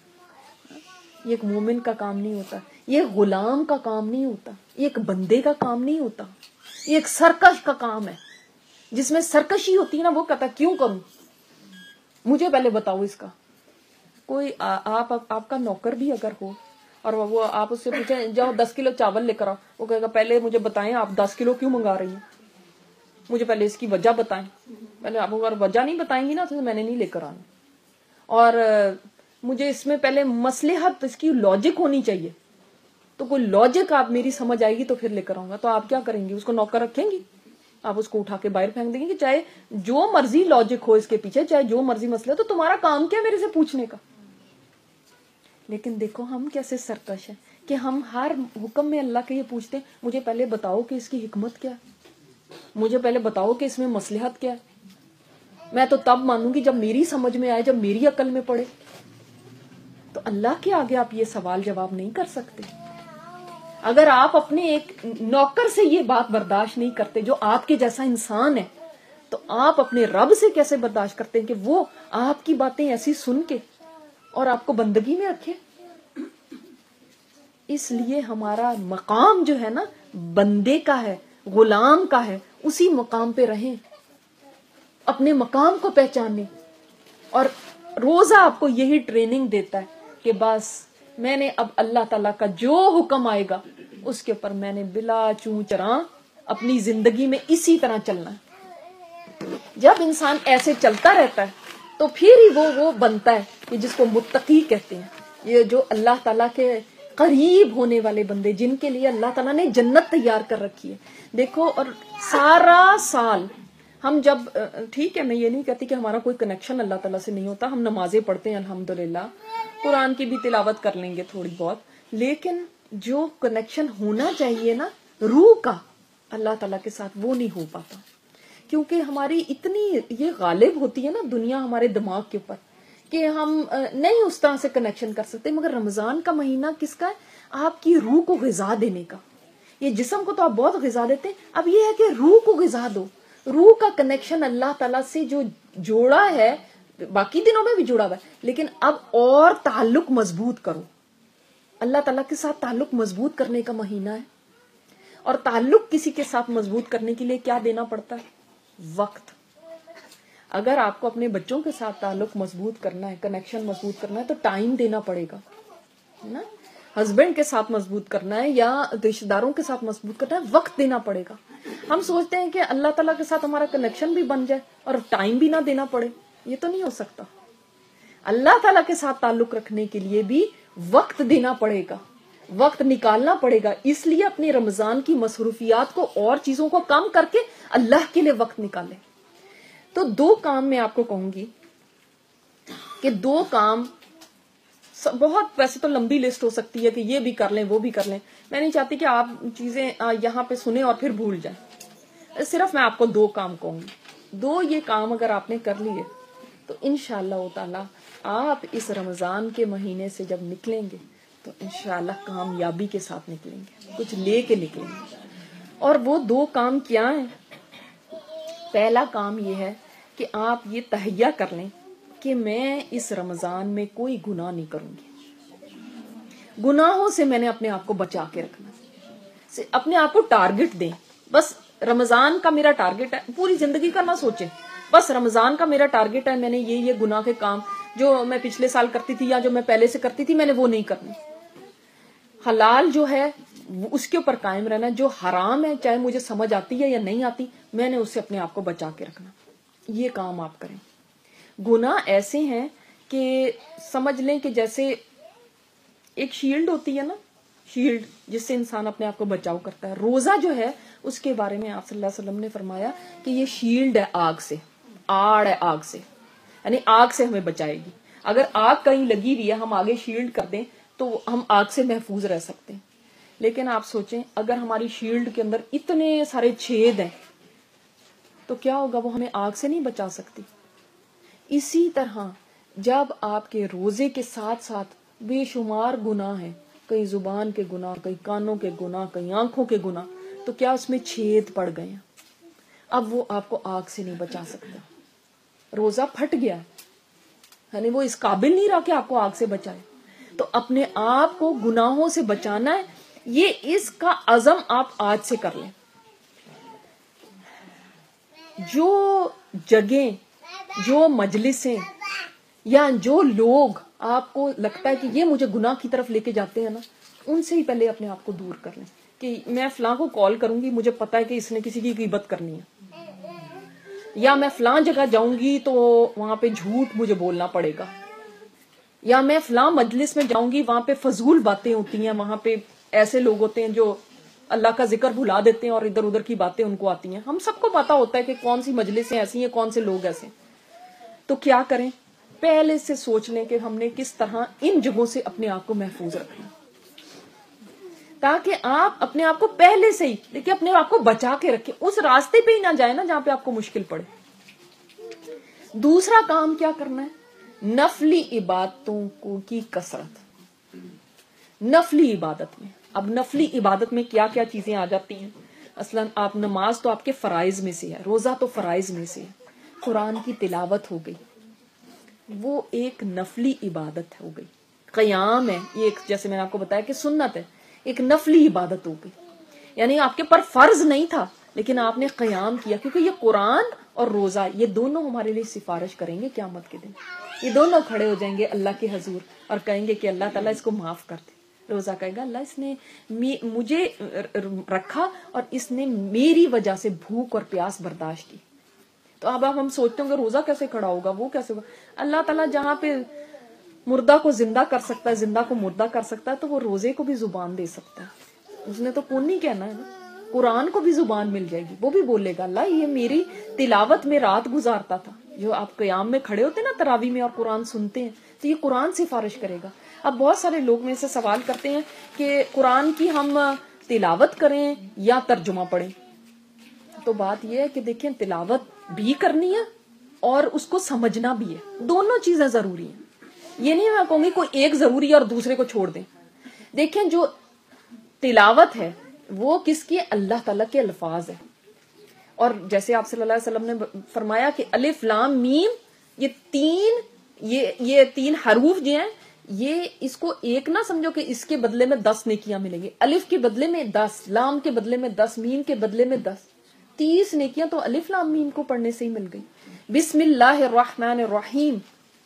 ये एक मोमिन का काम नहीं होता, ये गुलाम का काम नहीं होता, ये एक बंदे का काम नहीं होता, ये एक सरकश का काम है। जिसमें सरकशी होती है ना वो कहता क्यों करूं, मुझे पहले बताओ इसका। कोई आ, आप, आप आपका नौकर भी अगर हो और वो आप उससे पूछे जाओ दस किलो चावल लेकर आओ, वो कहेगा पहले मुझे बताएं आप दस किलो क्यों मंगा रही हैं, मुझे पहले इसकी वजह बताएं। पहले आप अगर वजह नहीं बताएंगी ना तो मैंने नहीं लेकर आना, और मुझे इसमें पहले मसलेहत इसकी लॉजिक होनी चाहिए, तो कोई लॉजिक आप मेरी समझ आएगी तो फिर लेकर आऊंगा। तो आप क्या करेंगी, उसको नौकर रखेंगी, आप उसको उठा के बाहर फेंक देंगे कि चाहे जो मर्जी लॉजिक हो इसके पीछे, चाहे जो मर्जी मसला, तो तुम्हारा काम क्या मेरे से पूछने का। लेकिन देखो हम कैसे सरकश है कि हम हर हुक्म में अल्लाह के ये पूछते हैं मुझे पहले बताओ कि इसकी हिकमत क्या है, मुझे पहले बताओ कि इसमें मसलहत क्या है, मैं तो तब मानूंगी जब मेरी समझ में आए, जब मेरी अकल में पड़े। तो अल्लाह के आगे आप ये सवाल जवाब नहीं कर सकते। अगर आप अपने एक नौकर से ये बात बर्दाश्त नहीं करते जो आपके जैसा इंसान है, तो आप अपने रब से कैसे बर्दाश्त करते हैं कि वो आपकी बातें ऐसी सुन के और आपको बंदगी में रखे। इसलिए हमारा मकाम जो है ना बंदे का है, गुलाम का है, उसी मकाम पे रहें, अपने मकाम को पहचाने। और रोजा आपको यही ट्रेनिंग देता है कि बस मैंने अब अल्लाह ताला का जो हुक्म आएगा उसके ऊपर मैंने बिला चूं चरा अपनी जिंदगी में इसी तरह चलना है। जब इंसान ऐसे चलता रहता है तो फिर ही वो वो बनता है कि जिसको मुत्तकी कहते हैं, ये जो अल्लाह ताला के करीब होने वाले बंदे, जिनके लिए अल्लाह ताला ने जन्नत तैयार कर रखी है। देखो, और सारा साल हम जब, ठीक है मैं ये नहीं कहती कि हमारा कोई कनेक्शन अल्लाह ताला से नहीं होता, हम नमाजें पढ़ते हैं अल्हम्दुलिल्लाह, कुरान की भी तिलावत कर लेंगे थोड़ी बहुत, लेकिन जो कनेक्शन होना चाहिए ना रूह का अल्लाह ताला के साथ, वो नहीं हो पाता। क्योंकि हमारी इतनी ये गालिब होती है ना दुनिया हमारे दिमाग के ऊपर कि हम नहीं उस तरह से कनेक्शन कर सकते। मगर रमजान का महीना किसका है? आपकी रूह को ग़िज़ा देने का। ये जिस्म को तो आप बहुत ग़िज़ा देते हैं, अब ये है कि रूह को ग़िज़ा दो। रूह का कनेक्शन अल्लाह ताला से जो जोड़ा है, बाकी दिनों में भी जुड़ा हुआ है, लेकिन अब और ताल्लुक मजबूत करो। اللہ تعالیٰ کے ساتھ تعلق مضبوط کرنے کا مہینہ ہے. اور تعلق کسی کے ساتھ مضبوط کرنے کے لیے کیا دینا پڑتا ہے؟ وقت. اگر آپ کو اپنے بچوں کے ساتھ تعلق مضبوط کرنا ہے, کنیکشن مضبوط کرنا ہے, تو ٹائم دینا پڑے گا نا. ہسبینڈ کے ساتھ مضبوط کرنا ہے یا رشتے داروں کے ساتھ مضبوط کرنا ہے, وقت دینا پڑے گا. ہم سوچتے ہیں کہ اللہ تعالیٰ کے ساتھ ہمارا کنیکشن بھی بن جائے اور ٹائم بھی نہ دینا پڑے. یہ تو نہیں ہو سکتا. اللہ تعالیٰ کے ساتھ تعلق رکھنے کے لیے بھی وقت دینا پڑے گا, وقت نکالنا پڑے گا. اس لیے اپنے رمضان کی مصروفیات کو اور چیزوں کو کم کر کے اللہ کے لیے وقت نکالیں. تو دو کام میں آپ کو کہوں گی کہ دو کام, بہت ویسے تو لمبی لسٹ ہو سکتی ہے کہ یہ بھی کر لیں وہ بھی کر لیں. میں نہیں چاہتی کہ آپ چیزیں یہاں پہ سنیں اور پھر بھول جائیں. صرف میں آپ کو دو کام کہوں گی. دو یہ کام اگر آپ نے کر لیے تو انشاءاللہ تعالی آپ اس رمضان کے مہینے سے جب نکلیں گے تو انشاءاللہ کامیابی کے ساتھ نکلیں گے, کچھ لے کے نکلیں گے. اور وہ دو کام کیا ہیں؟ پہلا کام یہ ہے کہ آپ یہ تہیہ کر لیں کہ میں اس رمضان میں کوئی گناہ نہیں کروں گی. گناہوں سے میں نے اپنے آپ کو بچا کے رکھنا. اپنے آپ کو ٹارگٹ دیں. بس رمضان کا میرا ٹارگٹ ہے, پوری زندگی کا نہ سوچیں. بس رمضان کا میرا ٹارگٹ ہے, میں نے یہ یہ گناہ کے کام جو میں پچھلے سال کرتی تھی یا جو میں پہلے سے کرتی تھی میں نے وہ نہیں کرنی. حلال جو ہے اس کے اوپر قائم رہنا. جو حرام ہے چاہے مجھے سمجھ آتی ہے یا نہیں آتی, میں نے اس سے اپنے آپ کو بچا کے رکھنا. یہ کام آپ کریں. گناہ ایسے ہیں کہ سمجھ لیں کہ جیسے ایک شیلڈ ہوتی ہے نا, شیلڈ جس سے انسان اپنے آپ کو بچاؤ کرتا ہے. روزہ جو ہے اس کے بارے میں آپ صلی اللہ علیہ وسلم نے فرمایا کہ یہ شیلڈ ہے آگ سے, آڑ ہے آگ سے, یعنی آگ سے ہمیں بچائے گی. اگر آگ کہیں لگی ہوئی ہے ہم آگے شیلڈ کر دیں تو ہم آگ سے محفوظ رہ سکتے ہیں. لیکن آپ سوچیں اگر ہماری شیلڈ کے اندر اتنے سارے چھید ہیں تو کیا ہوگا, وہ ہمیں آگ سے نہیں بچا سکتی. اسی طرح جب آپ کے روزے کے ساتھ ساتھ بے شمار گناہ ہیں, کئی زبان کے گناہ, کئی کانوں کے گناہ, کئی آنکھوں کے گناہ, تو کیا اس میں چھید پڑ گئے ہیں, اب وہ آپ کو آگ سے نہیں بچا سکتا. روزہ پھٹ گیا, یعنی وہ اس قابل نہیں رہا کہ آپ کو آگ سے بچائے. تو اپنے آپ کو گناہوں سے بچانا ہے, یہ اس کا عزم آپ آج سے کر لیں. جو جگہیں, جو مجلسیں یا جو لوگ آپ کو لگتا ہے کہ یہ مجھے گناہ کی طرف لے کے جاتے ہیں نا, ان سے ہی پہلے اپنے آپ کو دور کر لیں کہ میں فلاں کو کال کروں گی, مجھے پتا ہے کہ اس نے کسی کی غیبت کرنی ہے, یا میں فلاں جگہ جاؤں گی تو وہاں پہ جھوٹ مجھے بولنا پڑے گا, یا میں فلاں مجلس میں جاؤں گی وہاں پہ فضول باتیں ہوتی ہیں, وہاں پہ ایسے لوگ ہوتے ہیں جو اللہ کا ذکر بھلا دیتے ہیں اور ادھر ادھر کی باتیں ان کو آتی ہیں. ہم سب کو پتا ہوتا ہے کہ کون سی مجلسیں ایسی ہیں, کون سے لوگ ایسے. تو کیا کریں, پہلے سے سوچ لیں کہ ہم نے کس طرح ان جگہوں سے اپنے آپ کو محفوظ رکھنا, تاکہ آپ اپنے آپ کو پہلے سے ہی دیکھیں اپنے آپ کو بچا کے رکھیں, اس راستے پہ ہی نہ جائیں نا جہاں پہ آپ کو مشکل پڑے. دوسرا کام کیا کرنا ہے, نفلی عبادتوں کو کی کثرت. نفلی عبادت میں, اب نفلی عبادت میں کیا کیا چیزیں آ جاتی ہیں. اصلاً آپ نماز تو آپ کے فرائض میں سے ہے, روزہ تو فرائض میں سے ہے, قرآن کی تلاوت ہو گئی, وہ ایک نفلی عبادت ہو گئی. قیام ہے, یہ ایک جیسے میں نے آپ کو بتایا کہ سنت ہے, ایک نفلی عبادت ہو گئی. یعنی آپ کے پر فرض نہیں تھا لیکن آپ نے قیام کیا, کیونکہ یہ قرآن اور روزہ یہ دونوں ہمارے لیے سفارش کریں گے قیامت کے دن. یہ دونوں کھڑے ہو جائیں گے اللہ کے حضور اور کہیں گے کہ اللہ تعالیٰ اس کو معاف کر دے. روزہ کہے گا اللہ اس نے مجھے رکھا اور اس نے میری وجہ سے بھوک اور پیاس برداشت کی. تو اب اب ہم سوچتے ہوں گے روزہ کیسے کھڑا ہوگا, وہ کیسے ہوگا. اللہ تعالیٰ جہاں پہ مردہ کو زندہ کر سکتا ہے, زندہ کو مردہ کر سکتا ہے, تو وہ روزے کو بھی زبان دے سکتا ہے. اس نے تو کون نہیں کہنا ہے نا, قرآن کو بھی زبان مل جائے گی, وہ بھی بولے گا اللہ یہ میری تلاوت میں رات گزارتا تھا. جو آپ قیام میں کھڑے ہوتے ہیں نا تراویح میں اور قرآن سنتے ہیں, تو یہ قرآن سفارش کرے گا. اب بہت سارے لوگ میں سے سوال کرتے ہیں کہ قرآن کی ہم تلاوت کریں یا ترجمہ پڑھیں. تو بات یہ ہے کہ دیکھیں تلاوت بھی کرنی ہے اور اس کو سمجھنا بھی ہے, دونوں چیزیں ضروری ہیں. یہ نہیں میں کہوں گی کوئی ایک ضروری ہے اور دوسرے کو چھوڑ دیں. دیکھیں جو تلاوت ہے وہ کس کی, اللہ تعالیٰ کے الفاظ ہے. اور جیسے آپ صلی اللہ علیہ وسلم نے فرمایا کہ الف لام میم, یہ تین یہ یہ تین حروف جو ہیں یہ اس کو ایک نہ سمجھو کہ اس کے بدلے میں دس نیکیاں ملیں گی. الف کے بدلے میں دس, لام کے بدلے میں دس, میم کے بدلے میں دس, تیس نیکیاں تو الف لام میم کو پڑھنے سے ہی مل گئی. بسم اللہ الرحمن الرحیم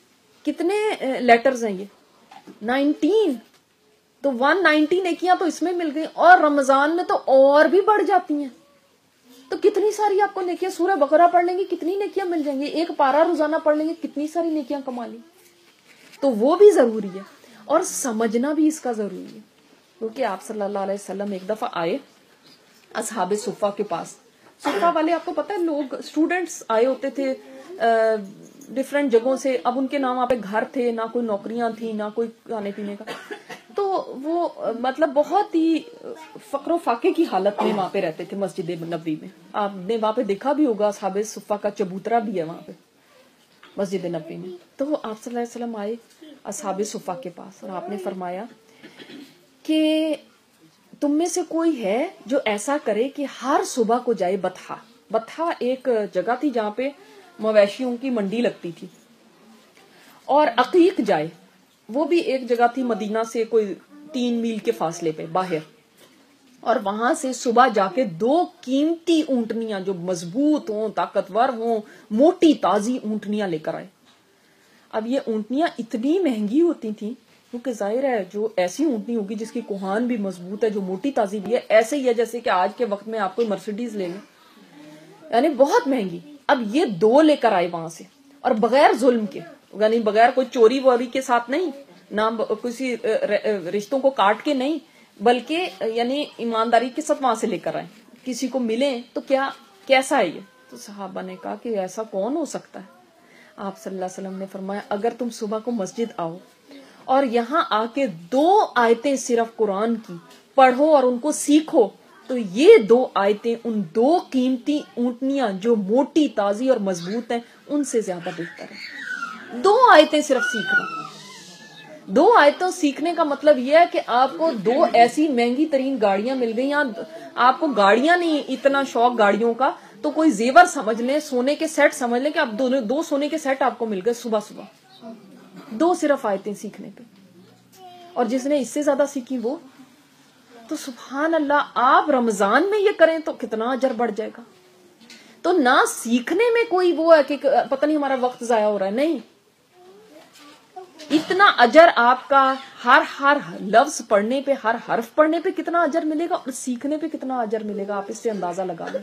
کتنے لیٹرز ہیں یہ؟ نائنٹین. تو ون نائنٹی نیکیاں تو اس میں مل گئی, اور رمضان میں تو اور بھی بڑھ جاتی ہیں. تو کتنی ساری آپ کو نیکیاں, سورہ بقرہ پڑھ لیں گے کتنی نیکیاں مل جائیں گی, ایک پارا روزانہ پڑھ لیں گے کتنی ساری نیکیاں کما لی. تو وہ بھی ضروری ہے, اور سمجھنا بھی اس کا ضروری ہے. کیونکہ آپ صلی اللہ علیہ وسلم ایک دفعہ آئے اصحاب صفہ کے پاس. صفہ والے آپ کو پتا ہے لوگ اسٹوڈینٹس آئے ہوتے تھے ڈفرینٹ جگہوں سے. اب ان کے نام وہاں پہ گھر تھے, نہ کوئی نوکریاں تھیں, نہ کوئی کھانے پینے کا. تو وہ مطلب بہت ہی فقر و فاقے کی حالت میں وہاں پہ رہتے تھے مسجد نبوی میں. آپ نے وہاں پہ دیکھا بھی ہوگا اصحاب صفہ کا چبوترا بھی ہے وہاں پہ مسجد نبوی میں. تو وہ آپ صلی اللہ علیہ وسلم آئے اصحاب صفہ کے پاس, اور آپ نے فرمایا کہ تم میں سے کوئی ہے جو ایسا کرے کہ ہر صبح کو جائے بطحا. بطحا ایک جگہ تھی جہاں پہ مویشیوں کی منڈی لگتی تھی, اور عقیق جائے, وہ بھی ایک جگہ تھی مدینہ سے کوئی تین میل کے فاصلے پہ باہر, اور وہاں سے صبح جا کے دو قیمتی اونٹنیاں جو مضبوط ہوں, طاقتور ہوں, موٹی تازی اونٹنیاں لے کر آئے. اب یہ اونٹنیاں اتنی مہنگی ہوتی تھیں, کیونکہ ظاہر ہے جو ایسی اونٹنی ہوگی جس کی کوہان بھی مضبوط ہے, جو موٹی تازی بھی ہے, ایسے ہی ہے جیسے کہ آج کے وقت میں آپ کوئی مرسیڈیز لے لیں, یعنی بہت مہنگی. اب یہ دو لے کر آئے وہاں سے, اور بغیر ظلم کے, یعنی بغیر کوئی چوری ووری کے ساتھ نہیں, نہ کسی رشتوں کو کاٹ کے نہیں, بلکہ یعنی ایمانداری کے ساتھ وہاں سے لے کر آئے. کسی کو ملیں تو کیا کیسا ہے یہ؟ تو صحابہ نے کہا کہ ایسا کون ہو سکتا ہے. آپ صلی اللہ علیہ وسلم نے فرمایا اگر تم صبح کو مسجد آؤ اور یہاں آ کے دو آیتیں صرف قرآن کی پڑھو اور ان کو سیکھو, تو یہ دو آیتیں ان دو قیمتی اونٹنیاں جو موٹی تازی اور مضبوط ہیں ان سے زیادہ بہتر ہے. دو آیتیں صرف سیکھنا. دو آیتوں سیکھنے کا مطلب یہ ہے کہ آپ کو دو ایسی مہنگی ترین گاڑیاں مل گئی. آپ کو گاڑیاں نہیں, اتنا شوق گاڑیوں کا, تو کوئی زیور سمجھ لیں, سونے کے سیٹ سمجھ لیں کہ آپ دو, دو سونے کے سیٹ آپ کو مل گئے صبح صبح, دو صرف آیتیں سیکھنے پہ. اور جس نے اس سے زیادہ سیکھی وہ تو سبحان اللہ, آپ رمضان میں یہ کریں تو کتنا اجر بڑھ جائے گا. تو نہ سیکھنے میں کوئی وہ ہے کہ پتہ نہیں ہمارا وقت ضائع ہو رہا ہے, نہیں, اتنا اجر آپ کا ہر ہر لفظ پڑھنے پہ, ہر حرف پڑھنے پہ کتنا اجر ملے گا, اور سیکھنے پہ کتنا اجر ملے گا, آپ اس سے اندازہ لگا لیں.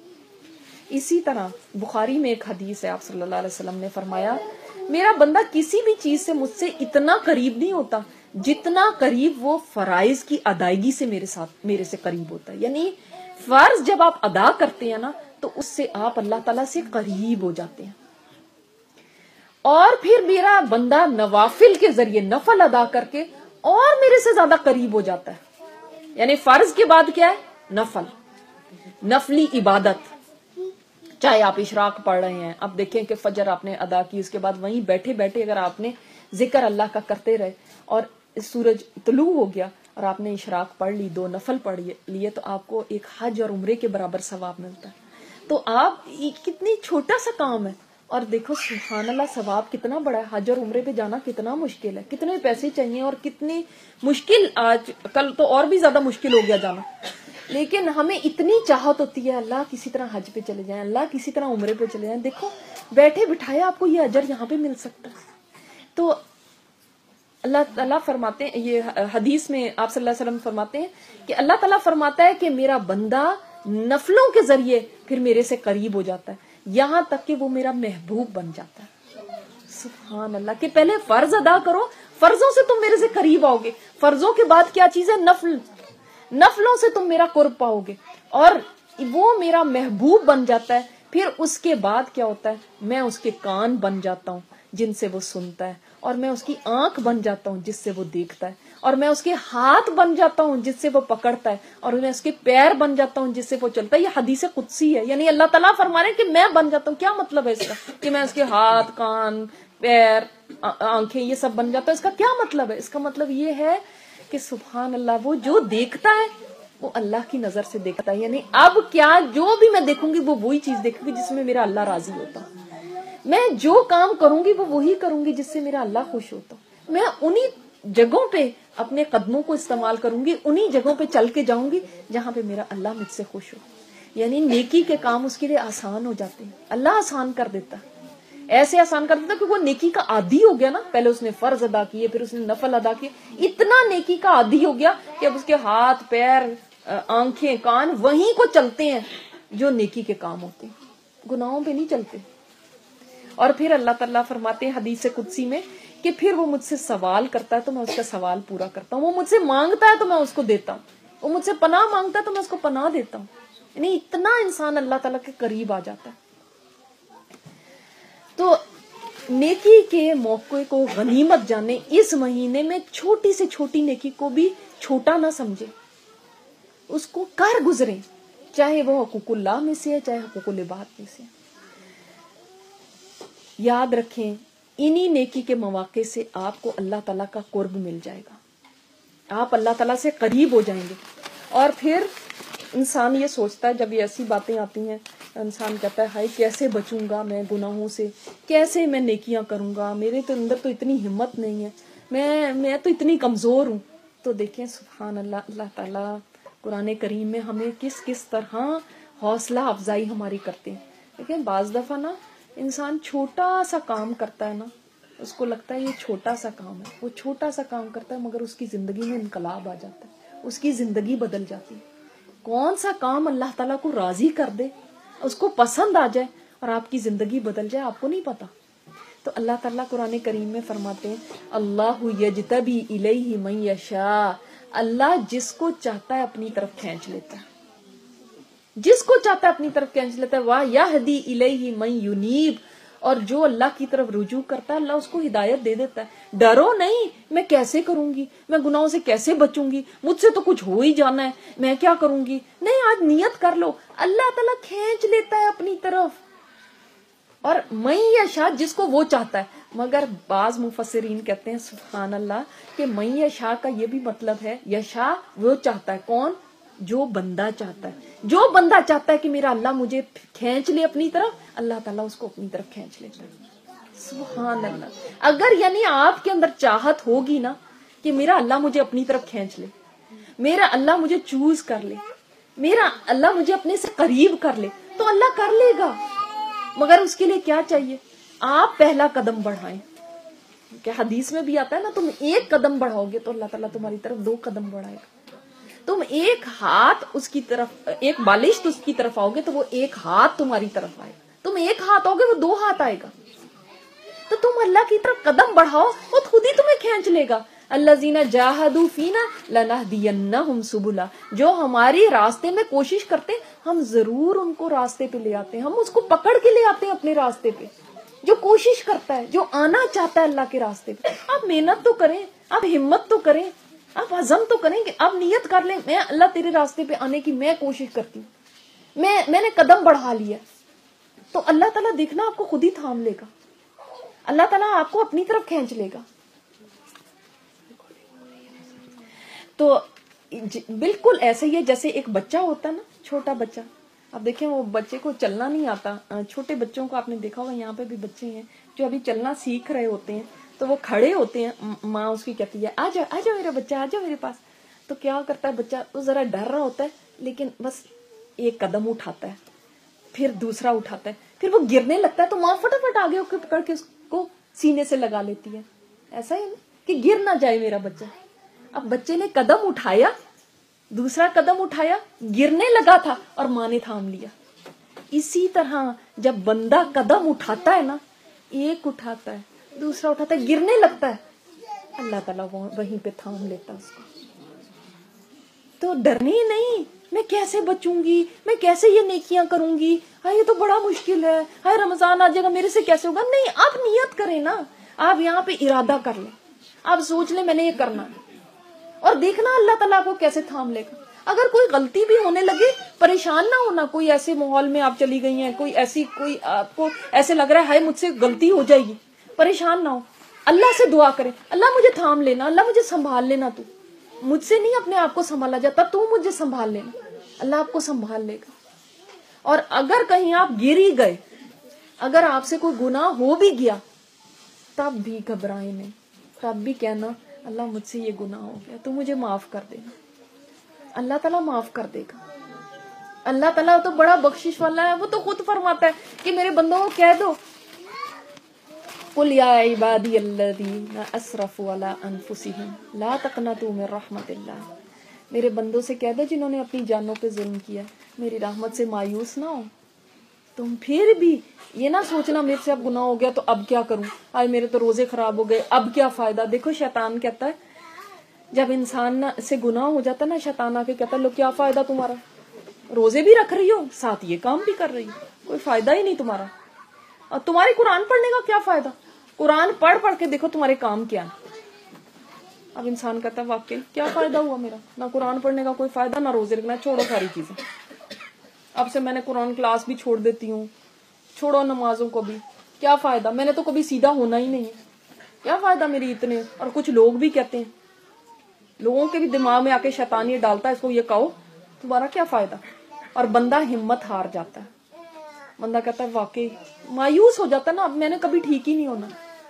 اسی طرح بخاری میں ایک حدیث ہے, آپ صلی اللہ علیہ وسلم نے فرمایا میرا بندہ کسی بھی چیز سے مجھ سے اتنا قریب نہیں ہوتا جتنا قریب وہ فرائض کی ادائیگی سے میرے ساتھ میرے سے قریب ہوتا ہے. یعنی فرض جب آپ ادا کرتے ہیں نا تو اس سے آپ اللہ تعالیٰ سے قریب ہو جاتے ہیں. اور پھر میرا بندہ نوافل کے ذریعے نفل ادا کر کے اور میرے سے زیادہ قریب ہو جاتا ہے. یعنی فرض کے بعد کیا ہے؟ نفل, نفلی عبادت. چاہے آپ اشراق پڑھ رہے ہیں, اب دیکھیں کہ فجر آپ نے ادا کی, اس کے بعد وہیں بیٹھے بیٹھے اگر آپ نے ذکر اللہ کا کرتے رہے اور سورج طلوع ہو گیا اور آپ نے اشراق پڑھ لی, دو نفل پڑھ لیے, تو آپ کو ایک حج اور عمرے کے برابر ثواب ملتا ہے. تو آپ کتنی چھوٹا سا کام ہے, اور دیکھو سبحان اللہ ثواب کتنا بڑا ہے. حج اور عمرے پہ جانا کتنا مشکل ہے, کتنے پیسے چاہیے, اور کتنی مشکل, آج کل تو اور بھی زیادہ مشکل ہو گیا جانا, لیکن ہمیں اتنی چاہت ہوتی ہے اللہ کسی طرح حج پہ چلے جائیں, اللہ کسی طرح عمرے پہ چلے جائیں. دیکھو بیٹھے بٹھائے آپ کو یہ اجر یہاں پہ مل سکتا ہے. تو اللہ تعالیٰ فرماتے ہیں, یہ حدیث میں آپ صلی اللہ علیہ وسلم فرماتے ہیں کہ اللہ تعالیٰ فرماتا ہے کہ میرا بندہ نفلوں کے ذریعے پھر میرے سے قریب ہو جاتا ہے, یہاں تک کہ وہ میرا محبوب بن جاتا ہے. سبحان اللہ, کہ پہلے فرض ادا کرو, فرضوں سے تم میرے سے قریب آؤ گے, فرضوں کے بعد کیا چیز ہے؟ نفل, نفلوں سے تم میرا قرب پاؤ گے, اور وہ میرا محبوب بن جاتا ہے. پھر اس کے بعد کیا ہوتا ہے؟ میں اس کے کان بن جاتا ہوں جن سے وہ سنتا ہے, اور میں اس کی آنکھ بن جاتا ہوں جس سے وہ دیکھتا ہے, اور میں اس کے ہاتھ بن جاتا ہوں جس سے وہ پکڑتا ہے, اور میں اس کے پیر بن جاتا ہوں جس سے وہ چلتا ہے. یہ حدیث قدسی ہے, یعنی اللہ تعالیٰ فرما رہے ہیں کہ میں بن جاتا ہوں. کیا مطلب ہے اس کا کہ میں اس کے ہاتھ, کان, پیر, آنکھیں یہ سب بن جاتا ہوں؟ اس کا کیا مطلب ہے؟ اس کا مطلب یہ ہے کہ سبحان اللہ, وہ جو دیکھتا ہے وہ اللہ کی نظر سے دیکھتا ہے. یعنی اب کیا جو بھی میں دیکھوں گی وہ وہی چیز دیکھوں گی جس میں میرا اللہ راضی ہوتا. میں جو کام کروں گی وہ وہی کروں گی جس سے میرا اللہ خوش ہوتا. میں انہی जगहों पे अपने कदमों को इस्तेमाल करूंगी, उन्हीं जगहों पे चल के जाऊंगी जहां पे मेरा अल्लाह मुझसे खुश हो। यानी नेकी के काम उसके लिए आसान हो जाते हैं, अल्लाह आसान कर देता है, ऐसे आसान कर देता कि वो नेकी का आदी हो गया ना। पहले उसने फर्ज अदा किए, फिर उसने नफल अदा किए, इतना नेकी का आदी हो गया कि अब उसके हाथ पैर आंखें कान वहीं को चलते हैं जो नेकी के काम होते हैं, गुनाहों पे नहीं चलते। और फिर अल्लाह ताला फरमाते हैं हदीस कुदसी में कि फिर वो मुझसे सवाल करता है तो मैं उसका सवाल पूरा करता हूँ, वो मुझसे मांगता है तो मैं उसको देता हूँ, वो मुझसे पनाह मांगता है तो मैं उसको पनाह देता हूँ। यानी इतना इंसान अल्लाह ताला के करीब आ जाता है। तो नेकी के मौके को गनीमत जाने, इस महीने में छोटी से छोटी नेकी को भी छोटा ना समझे, उसको कर गुजरे, चाहे वो हुकूकुल्लाह में से है चाहे हुकूकुल इबाद में से। याद रखें, इन्हीं नेकी के मौके से आपको अल्लाह ताला का कुर्ब मिल जाएगा, आप अल्लाह ताला से करीब हो जाएंगे। और फिर इंसान ये सोचता है, जब ये ऐसी बातें आती हैं, इंसान कहता है हाय कैसे बचूंगा मैं गुनाहों से, कैसे मैं नेकियां करूंगा, मेरे तो अंदर तो इतनी हिम्मत नहीं है, मैं मैं तो इतनी कमजोर हूं। तो देखें सुभान अल्लाह, अल्लाह ताला कुरान करीम में हमें किस किस तरह हौसला अफजाई हमारी करते हैं। लेकिन बाज दफा ना इंसान छोटा सा काम करता है ना, उसको लगता है ये छोटा सा काम है, वो छोटा सा काम करता है मगर उसकी जिंदगी में इनकलाब आ जाता है, उसकी जिंदगी बदल जाती है। कौन सा काम अल्लाह ताला को राजी कर दे, उसको पसंद आ जाए और आपकी जिंदगी बदल जाए, आपको नहीं पता। तो अल्लाह ताला कुरान करीम में फरमाते हैं अल्लाहु यजतबी इलैहि मन यशा, अल्लाह जिसको चाहता है अपनी तरफ खींच लेता है, जिसको चाहता है अपनी तरफ खींच लेता है। वाह यहदी इलैहि मन युनीब, और जो अल्लाह की तरफ रुजू करता है अल्लाह उसको हिदायत दे देता है। डरो नहीं, मैं कैसे करूंगी, मैं गुनाहों से कैसे बचूंगी, मुझसे तो कुछ हो ही जाना है, मैं क्या करूंगी, नहीं आज नियत कर लो, अल्लाह ताला खींच लेता है अपनी तरफ। और मैं यशा जिसको वो चाहता है, मगर बाज मुफस्सिरीन कहते हैं सुभान अल्लाह कि मैं यशा का ये भी मतलब है, यशा वो चाहता है, कौन, जो बंदा चाहता है, जो बंदा चाहता है कि मेरा अल्लाह मुझे खींच ले अपनी तरफ, अल्लाह ताला उसको अपनी तरफ खींच लेता है। सुभान अल्लाह। अगर यानी आपके अंदर चाहत होगी ना कि मेरा अल्लाह मुझे अपनी तरफ खींच ले, मेरा अल्लाह मुझे चूज कर ले, मेरा अल्लाह मुझे अपने से करीब कर ले, तो अल्लाह कर लेगा। मगर उसके लिए क्या चाहिए, आप पहला कदम बढ़ाएं। क्या हदीस में भी आता है ना, तुम एक कदम बढ़ाओगे तो अल्लाह ताला तुम्हारी तरफ दो कदम बढ़ाएगा। तुम एक हाथ उसकी तरफ, एक बालिश तो उसकी तरफ आओगे तो वो एक हाथ तुम्हारी तरफ आएगा, तुम एक हाथ आओगे वो दो हाथ आएगा। तो तुम अल्लाह की तरफ कदम बढ़ाओ, वो खुद ही तुम्हें खींच लेगा। अल्लाज़ीना जाहदू फीना लनहदियन्नहुम सुबुला, जो हमारी रास्ते में कोशिश करते हम जरूर उनको रास्ते पे ले आते हैं, हम उसको पकड़ के ले आते हैं अपने रास्ते पे। जो कोशिश करता है, जो आना चाहता है अल्लाह के रास्ते पे, आप मेहनत तो करें, आप हिम्मत तो करें, आप हजम तो करेंगे, आप नियत कर लें मैं अल्लाह तेरे रास्ते पे आने की मैं कोशिश करती हूँ, मैं मैंने कदम बढ़ा लिया, तो अल्लाह ताला देखना आपको खुद ही थाम लेगा, अल्लाह ताला आपको अपनी तरफ खींच लेगा। तो बिल्कुल ऐसे ही है जैसे एक बच्चा होता है ना, छोटा बच्चा, आप देखें वो बच्चे को चलना नहीं आता, छोटे बच्चों को आपने देखा होगा, यहाँ पे भी बच्चे हैं जो अभी चलना सीख रहे होते हैं, तो वो खड़े होते हैं, माँ उसकी कहती है आ जाओ आ जाओ मेरा बच्चा आ जाओ मेरे पास, तो क्या करता है बच्चा, वो जरा डर रहा होता है लेकिन बस एक कदम उठाता है, फिर दूसरा उठाता है, फिर वो गिरने लगता है तो माँ फटाफट आगे होकर पकड़ के उसको सीने से लगा लेती है, ऐसा ही कि गिर ना जाए मेरा बच्चा। अब बच्चे ने कदम उठाया, दूसरा कदम उठाया, गिरने लगा था और माँ ने थाम लिया। इसी तरह जब बंदा कदम उठाता है ना, एक उठाता है, दूसरा उठाता है, गिरने लगता है, अल्लाह ताला वहीं पे थाम लेता है उसको। तो डरनी नहीं, मैं कैसे बचूंगी, मैं कैसे ये नेकियां करूंगी, हाँ ये तो बड़ा मुश्किल है, हाँ रमजान आ जाएगा मेरे से कैसे होगा, नहीं आप नियत करें ना, आप यहाँ पे इरादा कर लें, आप सोच लें मैंने ये करना है, और देखना अल्लाह ताला को कैसे थाम लेगा। अगर कोई गलती भी होने लगे परेशान ना होना, कोई ऐसे माहौल में आप चली गई हैं, कोई ऐसी कोई आपको ऐसे लग रहा है हाय मुझसे गलती हो जाएगी, परेशान ना हो, अल्लाह से दुआ करें, अल्लाह मुझे थाम लेना, अल्लाह मुझे संभाल लेना, तू मुझसे नहीं अपने आप को संभाला जाता, तू मुझे संभाल लेना, अल्लाह आपको संभाल लेगा। और अगर कहीं आप गिर ही गए, अगर आपसे कोई गुनाह हो भी गया, तब भी घबराए नहीं, तब भी कहना اللہ مجھ سے یہ گناہ ہو گیا تو مجھے معاف کر دینا. اللہ تعالیٰ معاف کر دے گا. اللہ تعالیٰ تو بڑا بخشش والا ہے. وہ تو خود فرماتا ہے کہ میرے بندوں کو کہہ دو قل یا عبادی الذین اسرفوا علی انفسہم لا تقنطوا من رحمت اللہ. میرے بندوں سے کہہ دو جنہوں نے اپنی جانوں پہ ظلم کیا میری رحمت سے مایوس نہ ہو. تم پھر بھی یہ نہ سوچنا میرے سے اب گناہ ہو گیا تو اب کیا کروں, آج میرے تو روزے خراب ہو گئے اب کیا فائدہ. دیکھو شیطان کہتا ہے جب انسان سے گناہ ہو جاتا ہے نا, شیطان آ کے کہتا ہے لو کیا فائدہ تمہارا, روزے بھی رکھ رہی ہو ساتھ یہ کام بھی کر رہی ہو, کوئی فائدہ ہی نہیں تمہارا. اور تمہارے قرآن پڑھنے کا کیا فائدہ, قرآن پڑھ پڑھ کے دیکھو تمہارے کام کیا ہے. اب انسان کہتا ہے واقعی کیا فائدہ ہوا میرا, نہ قرآن پڑھنے کا کوئی فائدہ نہ روزے رکھنا, چھوڑو ساری چیزیں. اب سے میں نے قرآن کلاس بھی چھوڑ دیتی ہوں, چھوڑو نمازوں کو بھی, کیا فائدہ, میں نے تو کبھی سیدھا ہونا ہی نہیں ہے, کیا فائدہ میری اتنے. اور کچھ لوگ بھی کہتے ہیں, لوگوں کے بھی دماغ میں آ کے شیطان یہ ڈالتا ہے اس کو یہ کہو تمہارا کیا فائدہ. اور بندہ ہمت ہار جاتا ہے, بندہ کہتا ہے واقعی مایوس ہو جاتا ہے نا, اب میں نے کبھی ٹھیک ہی نہیں ہونا.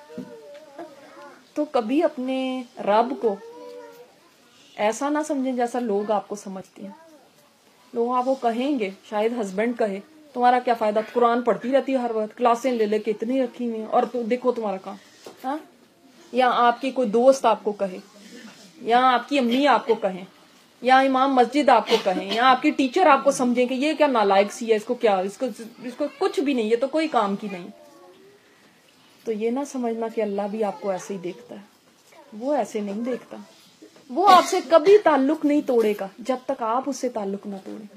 تو کبھی اپنے رب کو ایسا نہ سمجھیں جیسا لوگ آپ کو سمجھتے ہیں. لوگ آپ کو کہیں گے, شاید ہسبینڈ کہے تمہارا کیا فائدہ, قرآن پڑھتی رہتی ہے ہر وقت, کلاسیں لے لے کے اتنی رکھی ہوئی ہیں اور تو دیکھو تمہارا کام. ہاں, یا آپ کی کوئی دوست آپ کو کہے, یا آپ کی امی آپ کو کہیں, یا امام مسجد آپ کو کہیں, یا آپ کی ٹیچر آپ کو سمجھیں کہ یہ کیا نالائق سی ہے, اس کو کیا, اس کو اس کو کچھ بھی نہیں, یہ تو کوئی کام کی نہیں. تو یہ نہ سمجھنا کہ اللہ بھی آپ کو ایسے ہی دیکھتا ہے. وہ ایسے نہیں دیکھتا. وہ آپ سے کبھی تعلق نہیں توڑے گا جب تک آپ اس سے تعلق نہ توڑیں.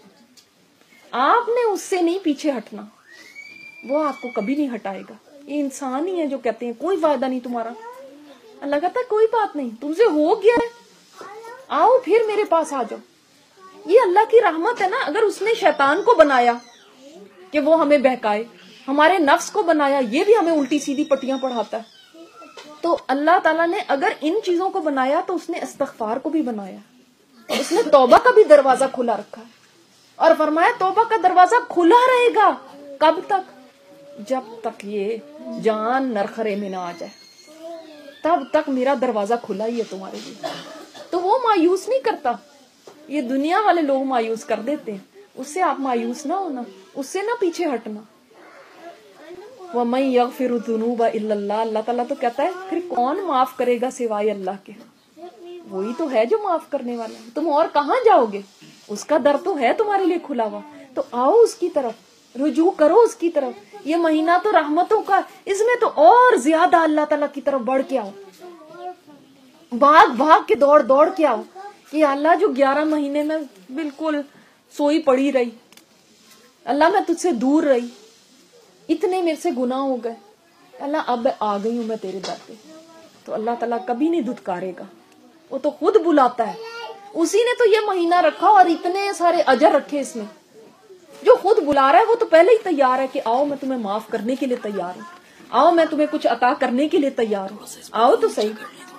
آپ نے اس سے نہیں پیچھے ہٹنا, وہ آپ کو کبھی نہیں ہٹائے گا. یہ انسان ہی ہے جو کہتے ہیں کوئی فائدہ نہیں تمہارا. اللہ کہتا ہے کوئی بات نہیں, تم سے ہو گیا ہے, آؤ پھر میرے پاس آ جاؤ. یہ اللہ کی رحمت ہے نا. اگر اس نے شیطان کو بنایا کہ وہ ہمیں بہکائے, ہمارے نفس کو بنایا یہ بھی ہمیں الٹی سیدھی پٹیاں پڑھاتا ہے, تو اللہ تعالیٰ نے اگر ان چیزوں کو بنایا تو اس نے استغفار کو بھی بنایا, اس نے توبہ کا بھی دروازہ کھلا رکھا ہے. اور فرمایا توبہ کا دروازہ کھلا رہے گا کب تک, جب تک یہ جان نرخرے میں نہ آ جائے, تب تک میرا دروازہ کھلا ہی ہے تمہارے لیے. تو وہ مایوس نہیں کرتا. یہ دنیا والے لوگ مایوس کر دیتے ہیں, اس سے آپ مایوس نہ ہونا, اس سے نہ پیچھے ہٹنا. وَمَن يَغْفِرُ الذُّنُوبَ إِلَّا اللَّهُ, اللہ تعالیٰ تو کہتا ہے پھر کون معاف کرے گا سوائے اللہ کے, وہی تو ہے جو معاف کرنے والا ہے. تم اور کہاں جاؤ گے, اس کا در تو ہے تمہارے لیے کھلا ہوا. تو آؤ اس کی طرف, رجوع کرو اس کی طرف. یہ مہینہ تو رحمتوں کا, اس میں تو اور زیادہ اللہ تعالیٰ کی طرف بڑھ کے آؤ, بھاگ بھاگ کے دوڑ دوڑ کے آؤ کہ اللہ جو گیارہ مہینے میں بالکل سوئی پڑی رہی, اللہ میں تجھ سے دور رہی, اتنے میرے سے گناہ ہو گئے, اللہ اب آ گئی ہوں میں تیرے در پہ. تو اللہ تعالیٰ کبھی نہیں دھتکارے گا, وہ تو خود بلاتا ہے. اسی نے تو یہ مہینہ رکھا اور اتنے سارے اجر رکھے اس میں. جو خود بلا رہا ہے وہ تو پہلے ہی تیار ہے کہ آؤ میں تمہیں معاف کرنے کے لیے تیار ہوں, آؤ میں تمہیں کچھ عطا کرنے کے لیے تیار ہوں, آؤ تو صحیح.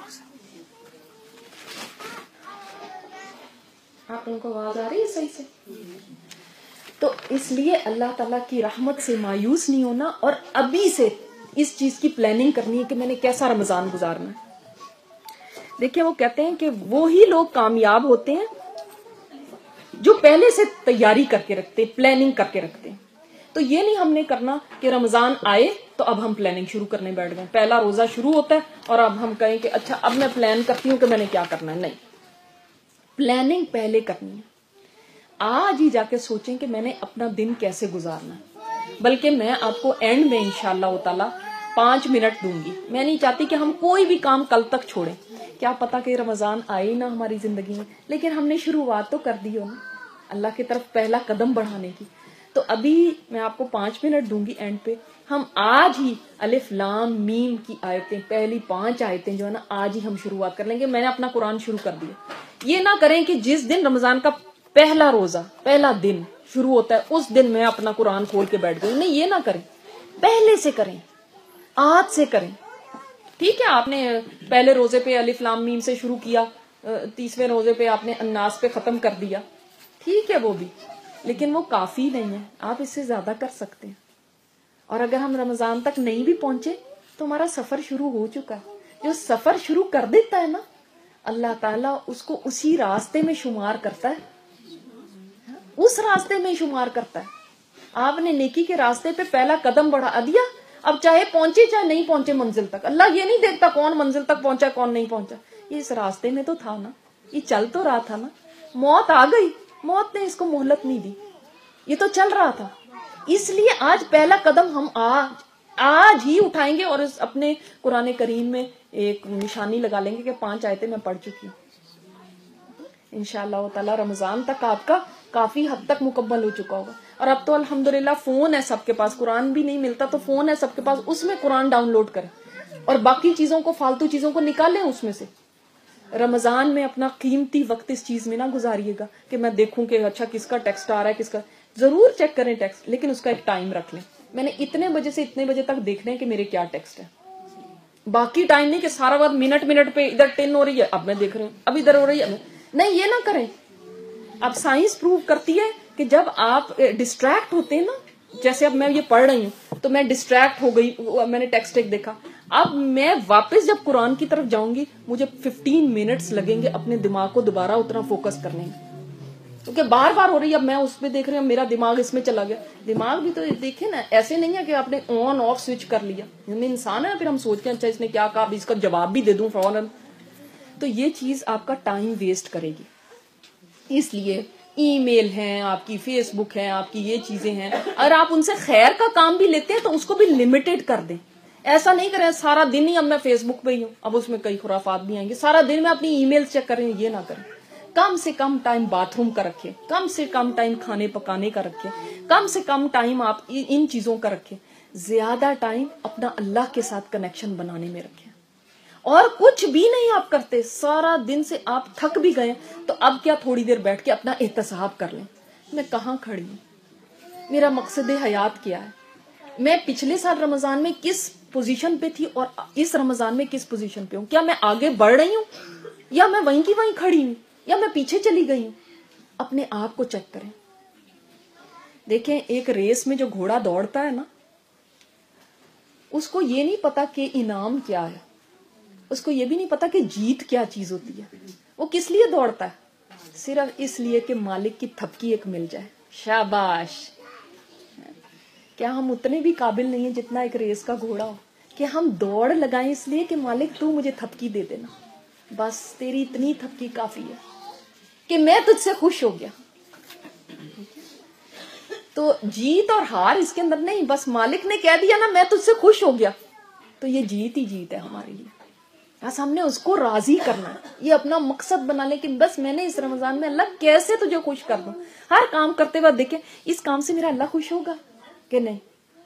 آپ ان کو آواز آ رہی ہے صحیح سے؟ تو اس لیے اللہ تعالیٰ کی رحمت سے مایوس نہیں ہونا, اور ابھی سے اس چیز کی پلاننگ کرنی ہے کہ میں نے کیسا رمضان گزارنا ہے. دیکھیں وہ کہتے ہیں کہ وہی لوگ کامیاب ہوتے ہیں جو پہلے سے تیاری کر کے رکھتے, پلاننگ کر کے رکھتے ہیں. تو یہ نہیں ہم نے کرنا کہ رمضان آئے تو اب ہم پلاننگ شروع کرنے بیٹھ گئے, پہلا روزہ شروع ہوتا ہے اور اب ہم کہیں کہ اچھا اب میں پلان کرتی ہوں کہ میں نے کیا کرنا ہے. نہیں, پلاننگ پہلے کرنی ہے. آج ہی جا کے سوچیں کہ میں نے اپنا دن کیسے گزارنا ہے. بلکہ میں آپ کو اینڈ میں انشاءاللہ تعالی پانچ منٹ دوں گی. میں نہیں چاہتی کہ ہم کوئی بھی کام کل تک چھوڑیں. کیا پتا کہ رمضان آئے ہی نہ ہماری زندگی میں, لیکن ہم نے شروعات تو کر دی ہو نا اللہ کی طرف پہلا قدم بڑھانے کی. تو ابھی میں آپ کو پانچ منٹ دوں گی اینڈ پہ. ہم آج ہی الف لام میم کی آیتیں, پہلی پانچ آیتیں جو ہے نا, آج ہی ہم شروعات کر لیں گے. میں نے اپنا قرآن شروع کر دیا. یہ نہ کریں کہ جس دن رمضان کا پہلا روزہ پہلا دن شروع ہوتا ہے اس دن میں اپنا قرآن کھول کے بیٹھ گئی. نہیں, یہ نہ کریں, پہلے سے کریں, آج سے کریں. ٹھیک ہے, آپ نے پہلے روزے پہ الف لام میم سے شروع کیا, تیسویں روزے پہ آپ نے الناس پہ ختم کر دیا, ٹھیک ہے وہ بھی, لیکن وہ کافی نہیں ہے. آپ اس سے زیادہ کر سکتے ہیں. اور اگر ہم رمضان تک نہیں بھی پہنچے تو ہمارا سفر شروع ہو چکا ہے. جو سفر شروع کر دیتا ہے نا اللہ تعالیٰ اس کو اسی راستے میں شمار کرتا ہے, اس راستے میں شمار کرتا ہے. آپ نے نیکی کے راستے پہ پہلا قدم بڑھا دیا, اب چاہے پہنچے چاہے نہیں پہنچے منزل تک, اللہ یہ نہیں دیکھتا کون منزل تک پہنچا کون نہیں پہنچا, یہ اس راستے میں تو تھا نا, یہ چل تو رہا تھا نا. موت آ گئی, موت نے اس کو مہلت نہیں دی, یہ تو چل رہا تھا. اس لیے آج پہلا قدم ہم آج آج ہی اٹھائیں گے اور اس اپنے قرآن کریم میں ایک نشانی لگا لیں گے کہ پانچ آیتیں میں پڑھ چکی ہوں. انشاءاللہ تعالی رمضان تک آپ کا کافی حد تک مکمل ہو چکا ہوگا. اور اب تو الحمدللہ فون ہے سب کے پاس, قرآن بھی نہیں ملتا تو فون ہے سب کے پاس, اس میں قرآن ڈاؤن لوڈ کریں اور باقی چیزوں کو, فالتو چیزوں کو نکالیں اس میں سے. رمضان میں اپنا قیمتی وقت اس چیز میں نہ گزاریے گا کہ میں دیکھوں کہ اچھا کس کا ٹیکسٹ آ رہا ہے کس کا. ضرور چیک کریں ٹیکسٹ, لیکن اس کا ایک ٹائم رکھ لیں, میں نے اتنے بجے سے اتنے بجے تک دیکھنا ہے کہ میرے کیا ٹیکسٹ ہے. باقی ٹائم نہیں کہ سارا وقت منٹ منٹ پہ ادھر ٹین ہو رہی ہے اب میں دیکھ رہی ہوں, اب ادھر ہو رہی ہے, نہیں یہ نہ کریں. اب سائنس پروو کرتی ہے کہ جب آپ ڈسٹریکٹ ہوتے ہیں نا, جیسے اب میں یہ پڑھ رہی ہوں تو میں ڈسٹریکٹ ہو گئی, میں نے ٹیکسٹ ایک دیکھا, اب میں واپس جب قرآن کی طرف جاؤں گی مجھے ففٹین منٹس لگیں گے اپنے دماغ کو دوبارہ اتنا فوکس کرنے میں, کیونکہ بار بار ہو رہی ہے. اب میں اس پہ دیکھ رہی ہوں, میرا دماغ اس میں چلا گیا. دماغ بھی تو دیکھیں نا, ایسے نہیں ہے کہ آپ نے آن آف سوئچ کر لیا, ہم انسان ہے, پھر ہم سوچتے ہیں اچھا اس نے کیا کہا اب اس کا جواب بھی دے دوں فوراً, تو یہ چیز آپ کا ٹائم ویسٹ کرے گی. اس لیے ای میل ہیں آپ کی, فیس بک ہے آپ کی, یہ چیزیں ہیں, اگر آپ ان سے خیر کا کام بھی لیتے ہیں تو اس کو بھی لمیٹڈ کر دیں. ایسا نہیں کریں سارا دن ہی اب میں فیس بک پہ ہی ہوں, اب اس میں کئی خرافات بھی آئیں گے, سارا دن میں اپنی ای میل چیک کر رہے ہیں, یہ نہ کریں. کم سے کم ٹائم باتھ روم کا رکھیں, کم سے کم ٹائم کھانے پکانے کا رکھیں, کم سے کم ٹائم آپ ان چیزوں کا رکھیں. زیادہ ٹائم اپنا اللہ کے ساتھ کنیکشن بنانے میں رکھیں. اور کچھ بھی نہیں آپ کرتے, سارا دن سے آپ تھک بھی گئے تو اب کیا تھوڑی دیر بیٹھ کے اپنا احتساب کر لیں, میں کہاں کھڑی ہوں, میرا مقصد حیات کیا ہے, میں پچھلے سال رمضان میں کس پوزیشن پہ تھی اور اس رمضان میں کس پوزیشن پہ ہوں, کیا میں آگے بڑھ رہی ہوں یا میں وہیں کی وہیں کھڑی ہوں یا میں پیچھے چلی گئی ہوں. اپنے آپ کو چیک کریں. دیکھیں ایک ریس میں جو گھوڑا دوڑتا ہے نا, اس کو یہ نہیں پتا کہ انعام کیا ہے, اس کو یہ بھی نہیں پتا کہ جیت کیا چیز ہوتی ہے. وہ کس لیے دوڑتا ہے؟ صرف اس لیے کہ مالک کی تھپکی ایک مل جائے. شاباش. کیا ہم اتنے بھی قابل نہیں ہیں جتنا ایک ریس کا گھوڑا ہو کہ ہم دوڑ لگائیں اس لیے کہ مالک تو مجھے تھپکی دے دینا, بس تیری اتنی تھپکی کافی ہے کہ میں تجھ سے خوش ہو گیا. تو جیت اور ہار اس کے اندر نہیں, بس مالک نے کہہ دیا نا میں تجھ سے خوش ہو گیا, تو یہ جیت ہی جیت ہے ہمارے لیے. بس ہم نے اس کو راضی کرنا ہے, یہ اپنا مقصد بنا لے کہ بس میں نے اس رمضان میں اللہ کیسے تجھے خوش کر دوں. ہر کام کرتے وقت دیکھیں اس کام سے میرا اللہ خوش ہوگا کہ نہیں.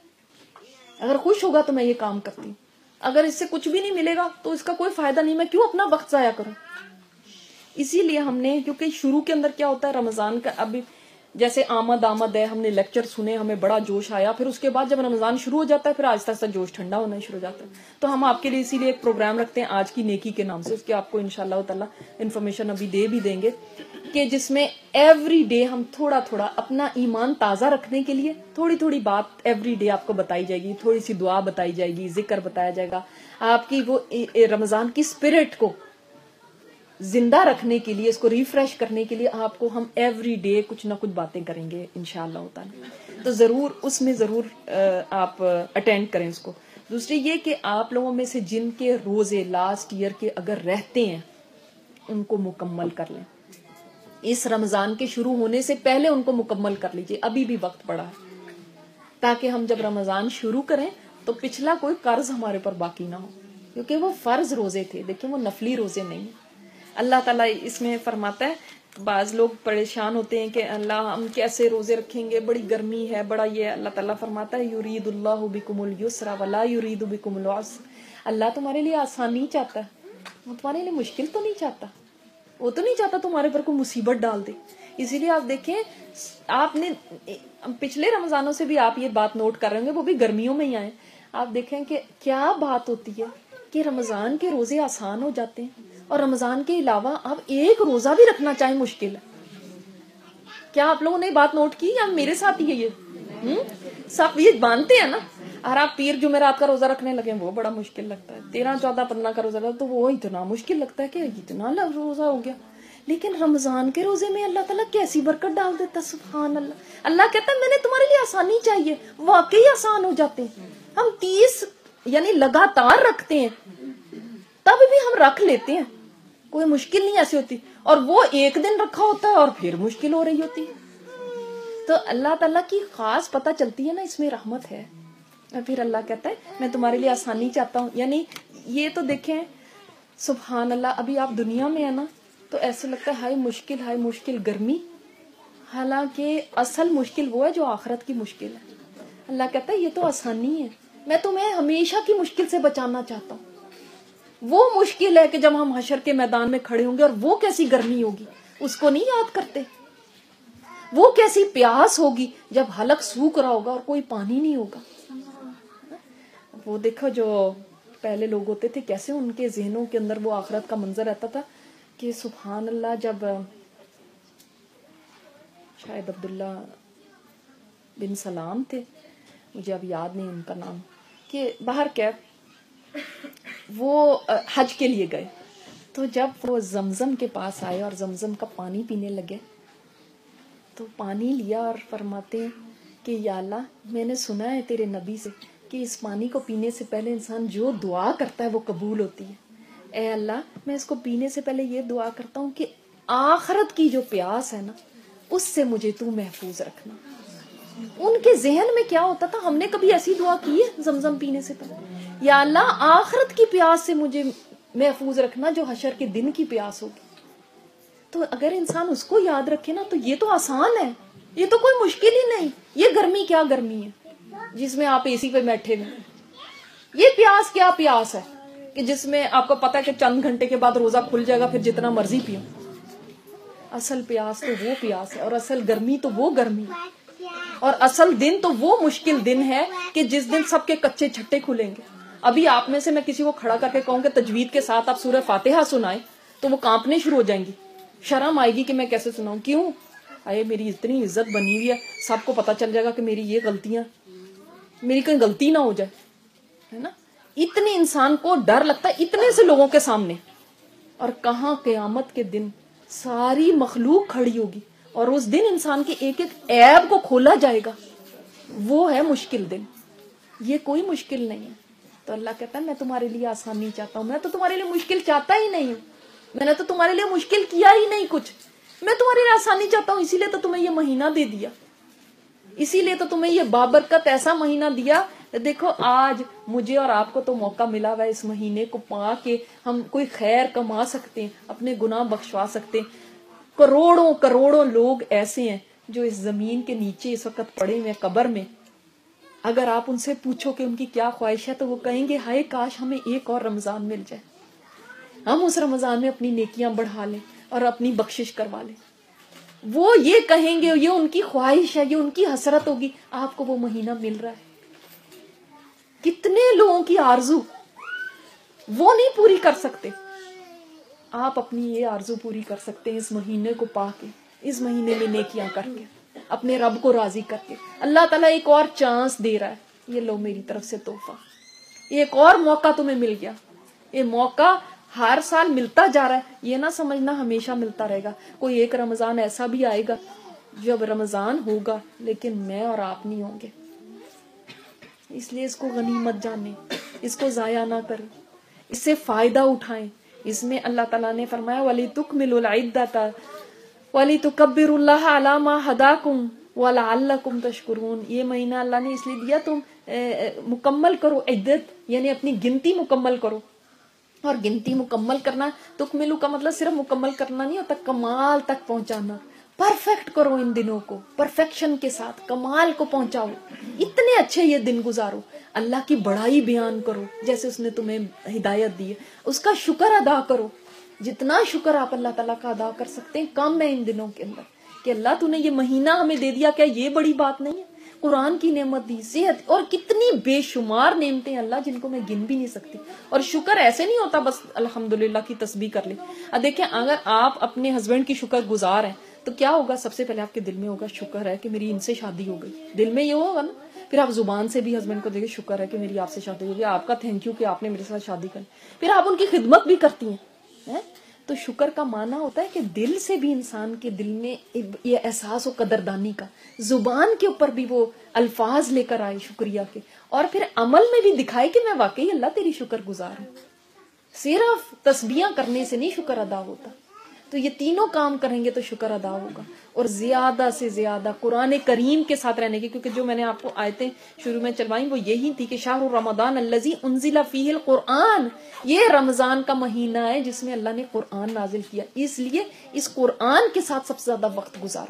اگر خوش ہوگا تو میں یہ کام کرتی ہوں, اگر اس سے کچھ بھی نہیں ملے گا تو اس کا کوئی فائدہ نہیں, میں کیوں اپنا وقت ضائع کروں. اسی لیے ہم نے, کیونکہ شروع کے اندر کیا ہوتا ہے رمضان کا, ابھی جیسے آمد آمد ہے, ہم نے لیکچر سنے, ہمیں بڑا جوش آیا, پھر اس کے بعد جب رمضان شروع ہو جاتا ہے پھر آہستہ آہستہ جوش ٹھنڈا ہونا شروع ہو جاتا ہے. تو ہم آپ کے لیے اسی لیے ایک پروگرام رکھتے ہیں آج کی نیکی کے نام سے, اس کے آپ کو انشاءاللہ تعالی انفارمیشن ابھی دے بھی دیں گے, کہ جس میں ایوری ڈے ہم تھوڑا تھوڑا اپنا ایمان تازہ رکھنے کے لیے تھوڑی تھوڑی بات ایوری ڈے آپ کو بتائی جائے گی, تھوڑی سی دعا بتائی جائے گی, ذکر بتایا جائے گا, آپ کی وہ رمضان کی اسپرٹ کو زندہ رکھنے کے لیے, اس کو ریفریش کرنے کے لیے آپ کو ہم ایوری ڈے کچھ نہ کچھ باتیں کریں گے انشاءاللہ تعالی. تو ضرور اس میں ضرور آپ اٹینڈ کریں اس کو. دوسری یہ کہ آپ لوگوں میں سے جن کے روزے لاسٹ ایئر کے اگر رہتے ہیں ان کو مکمل کر لیں, اس رمضان کے شروع ہونے سے پہلے ان کو مکمل کر لیجئے, ابھی بھی وقت پڑا ہے, تاکہ ہم جب رمضان شروع کریں تو پچھلا کوئی قرض ہمارے پر باقی نہ ہو, کیونکہ وہ فرض روزے تھے, دیکھیں وہ نفلی روزے نہیں. اللہ تعالیٰ اس میں فرماتا ہے, بعض لوگ پریشان ہوتے ہیں کہ اللہ ہم کیسے روزے رکھیں گے, بڑی گرمی ہے, بڑا یہ, اللہ تعالیٰ فرماتا ہے یرید اللہ بکم اليسر ولا یرید بکم العسر, اللہ تمہارے لیے آسانی چاہتا ہے, وہ تمہارے لیے مشکل تو نہیں چاہتا, وہ تو نہیں چاہتا تمہارے پر کوئی مصیبت ڈال دے. اسی لیے آپ دیکھیں, آپ نے پچھلے رمضانوں سے بھی آپ یہ بات نوٹ کر رہے ہوں گے, وہ بھی گرمیوں میں ہی آئے, آپ دیکھیں کہ کیا بات ہوتی ہے کہ رمضان کے روزے آسان ہو جاتے ہیں, اور رمضان کے علاوہ آپ ایک روزہ بھی رکھنا چاہیں مشکل ہے. کیا آپ لوگوں نے بات نوٹ کی یا میرے ساتھ ہی ہے یہ؟ سب یہ مانتے ہیں نا, اور آپ پیر جمعرات کا روزہ رکھنے لگے وہ بڑا مشکل لگتا ہے، تیرہ چودہ پندرہ کا روزہ تو وہ اتنا مشکل لگتا ہے کہ اتنا روزہ ہو گیا. لیکن رمضان کے روزے میں اللہ تعالیٰ کیسی برکت ڈال دیتا، سبحان اللہ. اللہ کہتا ہے میں نے تمہارے لیے آسانی چاہیے، واقعی آسان ہو جاتے ہیں. ہم تیس یعنی لگاتار رکھتے ہیں تب بھی ہم رکھ لیتے ہیں، کوئی مشکل نہیں ایسی ہوتی. اور وہ ایک دن رکھا ہوتا ہے اور پھر مشکل ہو رہی ہوتی ہے. تو اللہ تعالیٰ کی خاص پتہ چلتی ہے نا اس میں رحمت ہے. اور پھر اللہ کہتا ہے میں تمہارے لیے آسانی چاہتا ہوں. یعنی یہ تو دیکھیں سبحان اللہ، ابھی آپ دنیا میں ہے نا تو ایسے لگتا ہے ہائے مشکل ہائے مشکل گرمی، حالانکہ اصل مشکل وہ ہے جو آخرت کی مشکل ہے. اللہ کہتا ہے یہ تو آسانی ہے، میں تمہیں ہمیشہ کی مشکل سے بچانا چاہتا ہوں. وہ مشکل ہے کہ جب ہم حشر کے میدان میں کھڑے ہوں گے اور وہ کیسی گرمی ہوگی اس کو نہیں یاد کرتے. وہ کیسی پیاس ہوگی جب حلق سوکھ رہا ہوگا اور کوئی پانی نہیں ہوگا. وہ دیکھو جو پہلے لوگ ہوتے تھے کیسے ان کے ذہنوں کے اندر وہ آخرت کا منظر رہتا تھا کہ سبحان اللہ. جب شاید عبداللہ بن سلام تھے، مجھے اب یاد نہیں ان کا نام، کہ باہر کیا وہ حج کے لیے گئے تو جب وہ زمزم کے پاس آئے اور زمزم کا پانی پینے لگے تو پانی لیا اور فرماتے ہیں کہ یا اللہ میں نے سنا ہے تیرے نبی سے کہ اس پانی کو پینے سے پہلے انسان جو دعا کرتا ہے وہ قبول ہوتی ہے. اے اللہ میں اس کو پینے سے پہلے یہ دعا کرتا ہوں کہ آخرت کی جو پیاس ہے نا اس سے مجھے تو محفوظ رکھنا. ان کے ذہن میں کیا ہوتا تھا، ہم نے کبھی ایسی دعا کی ہے زمزم پینے سے پہلے، یا اللہ آخرت کی پیاس سے مجھے محفوظ رکھنا جو حشر کے دن کی پیاس ہوگی. تو اگر انسان اس کو یاد رکھے نا تو یہ تو آسان ہے، یہ تو کوئی مشکل ہی نہیں. یہ گرمی کیا گرمی ہے جس میں آپ اے سی پہ بیٹھے ہوئے، یہ پیاس کیا پیاس ہے کہ جس میں آپ کو پتا ہے کہ چند گھنٹے کے بعد روزہ کھل جائے گا پھر جتنا مرضی پیو. اصل پیاس تو وہ پیاس ہے اور اصل گرمی تو وہ گرمی ہے اور اصل دن تو وہ مشکل دن ہے کہ جس دن سب کے کچے چھٹے کھلیں گے. ابھی آپ میں سے میں کسی کو کھڑا کر کے کہوں کہ تجوید کے ساتھ آپ سورہ فاتحہ سنائیں تو وہ کانپنے شروع ہو جائیں گی، شرم آئے گی کہ میں کیسے سناؤں. کیوں؟ آئے میری اتنی عزت بنی ہوئی ہے، سب کو پتا چل جائے گا کہ میری یہ غلطیاں، میری کوئی غلطی نہ ہو جائے، ہے نا. اتنے انسان کو ڈر لگتا ہے اتنے سے لوگوں کے سامنے. اور کہاں قیامت کے دن ساری مخلوق کھڑی ہوگی اور اس دن انسان کے ایک ایک عیب کو کھولا جائے گا. وہ ہے مشکل دن، یہ کوئی مشکل نہیں ہے. تو اللہ کہتا ہے میں تمہارے لیے آسانی چاہتا ہوں. میں تو تمہارے لیے مشکل چاہتا ہی نہیں ہوں، میں نے تو تمہارے لیے مشکل کیا ہی نہیں کچھ. میں تمہارے لیے آسانی چاہتا ہوں، اسی لیے تو تمہیں یہ مہینہ دے دیا، اسی لیے تو تمہیں یہ بابرکت ایسا مہینہ دیا. دیکھو آج مجھے اور آپ کو تو موقع ملا ہوا ہے اس مہینے کو پا کے ہم کوئی خیر کما سکتے ہیں، اپنے گناہ بخشوا سکتے ہیں. کروڑوں کروڑوں لوگ ایسے ہیں جو اس زمین کے نیچے اس وقت پڑے ہوئے قبر میں. اگر آپ ان سے پوچھو کہ ان کی کیا خواہش ہے تو وہ کہیں گے ہائے کاش ہمیں ایک اور رمضان مل جائے، ہم اس رمضان میں اپنی نیکیاں بڑھا لیں اور اپنی بخشش کروا لیں. وہ یہ کہیں گے، یہ ان کی خواہش ہے، یہ ان کی حسرت ہوگی. آپ کو وہ مہینہ مل رہا ہے. کتنے لوگوں کی آرزو وہ نہیں پوری کر سکتے، آپ اپنی یہ آرزو پوری کر سکتے ہیں اس مہینے کو پا کے، اس مہینے میں نیکیاں کر کے، اپنے رب کو راضی کر کے. اللہ تعالیٰ ایک اور چانس دے رہا ہے، یہ لو میری طرف سے تحفہ، ایک اور موقع تمہیں مل گیا. یہ موقع ہر سال ملتا جا رہا ہے، یہ نہ سمجھنا ہمیشہ ملتا رہے گا. کوئی ایک رمضان ایسا بھی آئے گا جب رمضان ہوگا لیکن میں اور آپ نہیں ہوں گے. اس لیے اس کو غنیمت جانیں، اس کو ضائع نہ کریں، اس سے فائدہ اٹھائیں. اس میں اللہ تعالیٰ نے فرمایا وَلِتُكْمِلُوا الْعِدَّةَ وَلِتُكَبِّرُوا اللَّهَ عَلَى مَا هَدَاكُمْ وَلَعَلَّكُمْ تَشْكُرُونَ. یہ مہینہ اللہ نے اس لیے دیا تم مکمل کرو عدت، یعنی اپنی گنتی مکمل کرو. اور گنتی مکمل کرنا تکملو کا مطلب صرف مکمل کرنا نہیں ہوتا، کمال تک پہنچانا. پرفیکٹ کرو ان دنوں کو، پرفیکشن کے ساتھ کمال کو پہنچاؤ. اتنے اچھے یہ دن گزارو، اللہ کی بڑائی بیان کرو جیسے اس نے تمہیں ہدایت دی ہے، اس کا شکر ادا کرو. جتنا شکر آپ اللہ تعالیٰ کا ادا کر سکتے ہیں کم ہے ان دنوں کے اندر کہ اللہ تو نے یہ مہینہ ہمیں دے دیا. کیا یہ بڑی بات نہیں ہے؟ قرآن کی نعمت دی، صحت، اور کتنی بے شمار نعمتیں اللہ جن کو میں گن بھی نہیں سکتی. اور شکر ایسے نہیں ہوتا بس الحمدللہ کی تسبیح کر لیں. اب دیکھیں اگر آپ اپنے ہسبینڈ کی شکر گزار ہیں تو کیا ہوگا؟ سب سے پہلے آپ کے دل میں ہوگا شکر ہے کہ میری ان سے شادی ہو گئی. دل میں یہ ہوگا نا. پھر آپ زبان سے بھی ہسبینڈ کو دیکھیں شکر ہے کہ میری آپ سے شادی ہوئی, آپ کا تھینک یو کہ آپ نے میرے ساتھ شادی کری, پھر آپ ان کی خدمت بھی کرتی ہیں. تو شکر کا معنی ہوتا ہے کہ دل سے بھی انسان کے دل میں یہ احساس ہو قدردانی کا, زبان کے اوپر بھی وہ الفاظ لے کر آئے شکریہ کے, اور پھر عمل میں بھی دکھائے کہ میں واقعی اللہ تیری شکر گزار ہوں. صرف تسبیحاں کرنے سے نہیں شکر ادا ہوتا, تو یہ تینوں کام کریں گے تو شکر ادا ہوگا. اور زیادہ سے زیادہ قرآن کریم کے ساتھ رہنے کی, کیونکہ جو میں نے آپ کو آیتیں شروع میں چلوائیں وہ یہی تھی کہ شہر رمضان الذی انزل فیہ القرآن, یہ رمضان کا مہینہ ہے جس میں اللہ نے قرآن نازل کیا, اس لیے اس قرآن کے ساتھ سب سے زیادہ وقت گزارو.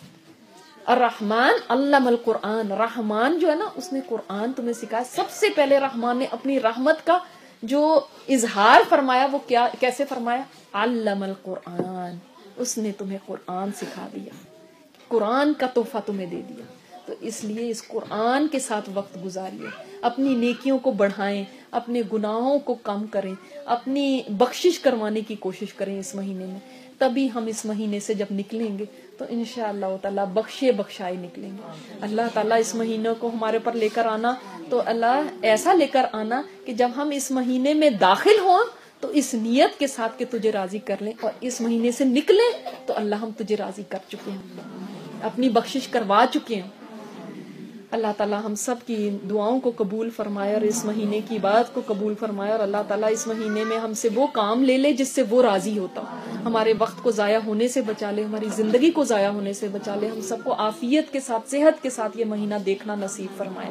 الرحمن علم القرآن, رحمان جو ہے نا اس نے قرآن تمہیں سکھایا. سب سے پہلے رحمان نے اپنی رحمت کا جو اظہار فرمایا وہ کیا کیسے فرمایا, علم القرآن, اس نے تمہیں قرآن سکھا دیا, قرآن کا تحفہ تمہیں دے دیا. تو اس لیے اس قرآن کے ساتھ وقت گزاریے, اپنی نیکیوں کو بڑھائیں, اپنے گناہوں کو کم کریں, اپنی بخشش کروانے کی کوشش کریں اس مہینے میں. تبھی ہم اس مہینے سے جب نکلیں گے تو انشاءاللہ تعالیٰ بخشے بخشائے نکلیں گے. اللہ تعالیٰ اس مہینے کو ہمارے پر لے کر آنا, تو اللہ ایسا لے کر آنا کہ جب ہم اس مہینے میں داخل ہوں تو اس نیت کے ساتھ کہ تجھے راضی کر لیں, اور اس مہینے سے نکلیں تو اللہ ہم تجھے راضی کر چکے ہیں, اپنی بخشش کروا چکے ہیں. اللہ تعالیٰ ہم سب کی دعاؤں کو قبول فرمائے اور اس مہینے کی عبادت کو قبول فرمائے, اور اللہ تعالیٰ اس مہینے میں ہم سے وہ کام لے لے جس سے وہ راضی ہوتا, ہمارے وقت کو ضائع ہونے سے بچا لے, ہماری زندگی کو ضائع ہونے سے بچا لے, ہم سب کو عافیت کے ساتھ صحت کے ساتھ یہ مہینہ دیکھنا نصیب فرمائے.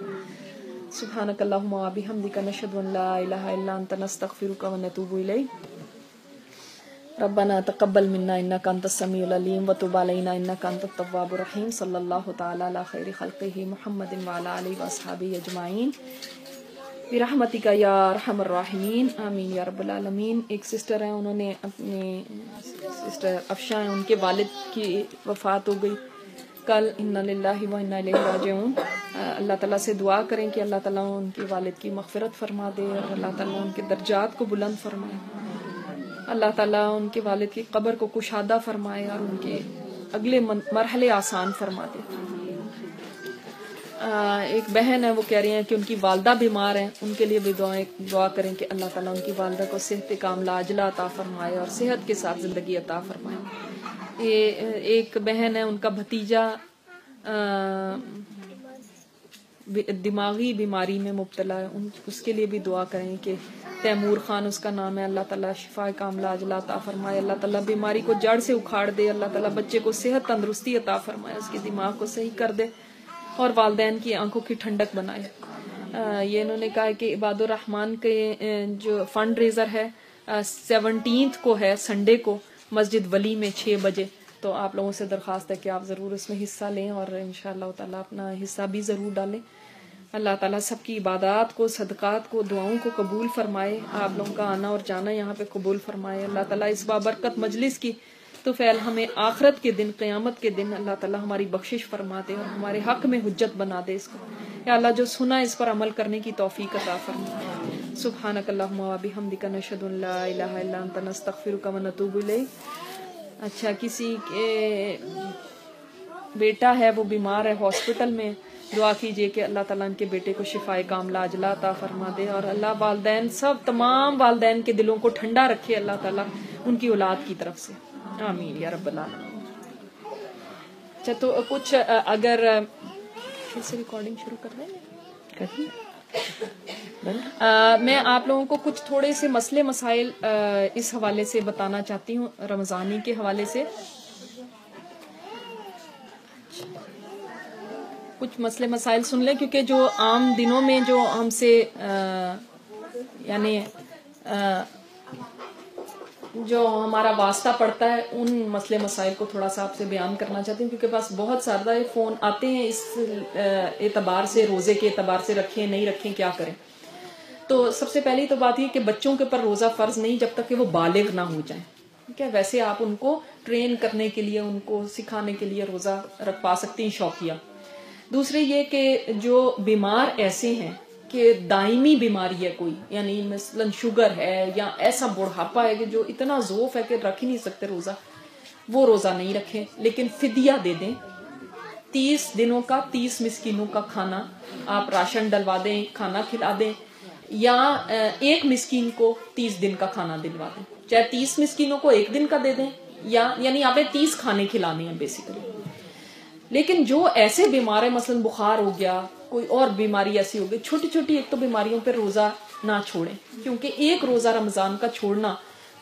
سبحانک اللہم و بحمدک نشہد ان لا الہ الا انت نستغفرک و نتوب الیک. ربنا تقبل منا انك انت السميع العليم وتب علينا انك انت التواب الرحيم. صلی اللہ تعالی علی خیر خلقہ محمد وعلى آلہ واصحابہ اجمعین برحمتک یا ارحم الراحمین, آمین یا رب العالمین. ایک سسٹر ہیں, انہوں نے اپنے سسٹر افشاں ہیں, ان کے والد کی وفات ہو گئی کل, انا للہ و انا الیہ راجعون. اللہ تعالیٰ سے دعا کریں کہ اللہ تعالیٰ ان کی والد کی مغفرت فرما دے, اور اللہ تعالیٰ ان کے درجات کو بلند فرمائے, اللہ تعالیٰ ان کے والد کی قبر کو کشادہ فرمائے اور ان کے اگلے مرحلے آسان فرما دے. ایک بہن ہے, وہ کہہ رہی ہیں کہ ان کی والدہ بیمار ہیں, ان کے لیے بھی دعائیں دعا کریں کہ اللہ تعالیٰ ان کی والدہ کو صحت کاملہ عاجلہ عطا فرمائے اور صحت کے ساتھ زندگی عطا فرمائے. یہ ایک بہن ہے, ان کا بھتیجا دماغی بیماری میں مبتلا ہے, ان اس کے لیے بھی دعا کریں کہ تیمور خان اس کا نام ہے, اللہ تعالیٰ شفا کاملہ عاجلہ عطا فرمائے, اللہ تعالیٰ بیماری کو جڑ سے اکھاڑ دے, اللہ تعالیٰ بچے کو صحت تندرستی عطا فرمائے, اس کے دماغ کو صحیح کر دے اور والدین کی آنکھوں کی ٹھنڈک بنائے. یہ انہوں نے کہا ہے کہ عباد الرحمان کے جو فنڈ ریزر ہے سیونٹینتھ کو ہے, سنڈے کو, مسجد ولی میں چھ بجے. تو آپ لوگوں سے درخواست ہے کہ آپ ضرور اس میں حصہ لیں اور انشاءاللہ تعالیٰ اپنا حصہ بھی ضرور ڈالیں. اللہ تعالیٰ سب کی عبادات کو, صدقات کو, دعاؤں کو قبول فرمائے, آپ لوگوں کا آنا اور جانا یہاں پہ قبول فرمائے. اللہ تعالیٰ اس بابرکت مجلس کی تو فعل ہمیں آخرت کے دن, قیامت کے دن اللہ تعالیٰ ہماری بخشش فرما دے اور ہمارے حق میں حجت بنا دے اس کو. یا اللہ جو سنا اس پر عمل کرنے کی توفیق عطا فرما. سبحانک اللہم و بحمدک نشہد ان لا الہ الا انت نستغفرک و نتوب الیک. اچھا, کسی کے بیٹا ہے وہ بیمار ہے, ہاسپٹل میں, دعا کیجئے کہ اللہ تعالیٰ ان کے بیٹے کو شفائے کاملہ عاجلہ عطا فرما دے, اور اللہ والدین سب تمام والدین کے دلوں کو ٹھنڈا رکھے اللہ تعالیٰ ان کی اولاد کی طرف سے, آمین یا رب العالمین. اچھا, تو کچھ اگر پھر سے ریکارڈنگ شروع کر دیں, میں آپ لوگوں کو کچھ تھوڑے سے مسئلے مسائل اس حوالے سے بتانا چاہتی ہوں, رمضانی کے حوالے سے. کچھ مسئلے مسائل سن لیں, کیونکہ جو عام دنوں میں جو ہم سے یعنی جو ہمارا واسطہ پڑتا ہے ان مسئلے مسائل کو تھوڑا سا آپ سے بیان کرنا چاہتی ہوں, کیونکہ بس بہت سارا فون آتے ہیں اس اعتبار سے, روزے کے اعتبار سے رکھیں نہیں رکھیں کیا کریں. تو سب سے پہلی تو بات یہ کہ بچوں کے پر روزہ فرض نہیں جب تک کہ وہ بالغ نہ ہو جائیں, ٹھیک ہے. ویسے آپ ان کو ٹرین کرنے کے لیے, ان کو سکھانے کے لیے روزہ رکھ پا سکتی ہیں شوقیہ. دوسرے یہ کہ جو بیمار ایسے ہیں کہ دائمی بیماری ہے کوئی, یعنی مثلاً شوگر ہے یا ایسا بڑھاپا ہے کہ جو اتنا ضعف ہے کہ رکھ ہی نہیں سکتے روزہ, وہ روزہ نہیں رکھیں, لیکن فدیہ دے دیں, تیس دنوں کا تیس مسکینوں کا کھانا آپ راشن ڈلوا دیں, کھانا کھلا دیں, یا ایک مسکین کو تیس دن کا کھانا دلوا دیں, چاہے تیس مسکینوں کو ایک دن کا دے دیں, یا یعنی آپ نے تیس کھانے کھلانے ہیں بیسیکلی. لیکن جو ایسے بیمار ہیں, مثلا بخار ہو گیا, کوئی اور بیماری ایسی ہو گئی, چھوٹی چھوٹی ایک تو بیماریوں پہ روزہ نہ چھوڑیں, کیونکہ ایک روزہ رمضان کا چھوڑنا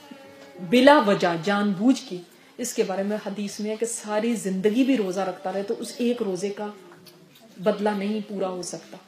بلا وجہ جان بوجھ کے, اس کے بارے میں حدیث میں ہے کہ ساری زندگی بھی روزہ رکھتا رہے تو اس ایک روزے کا بدلہ نہیں پورا ہو سکتا,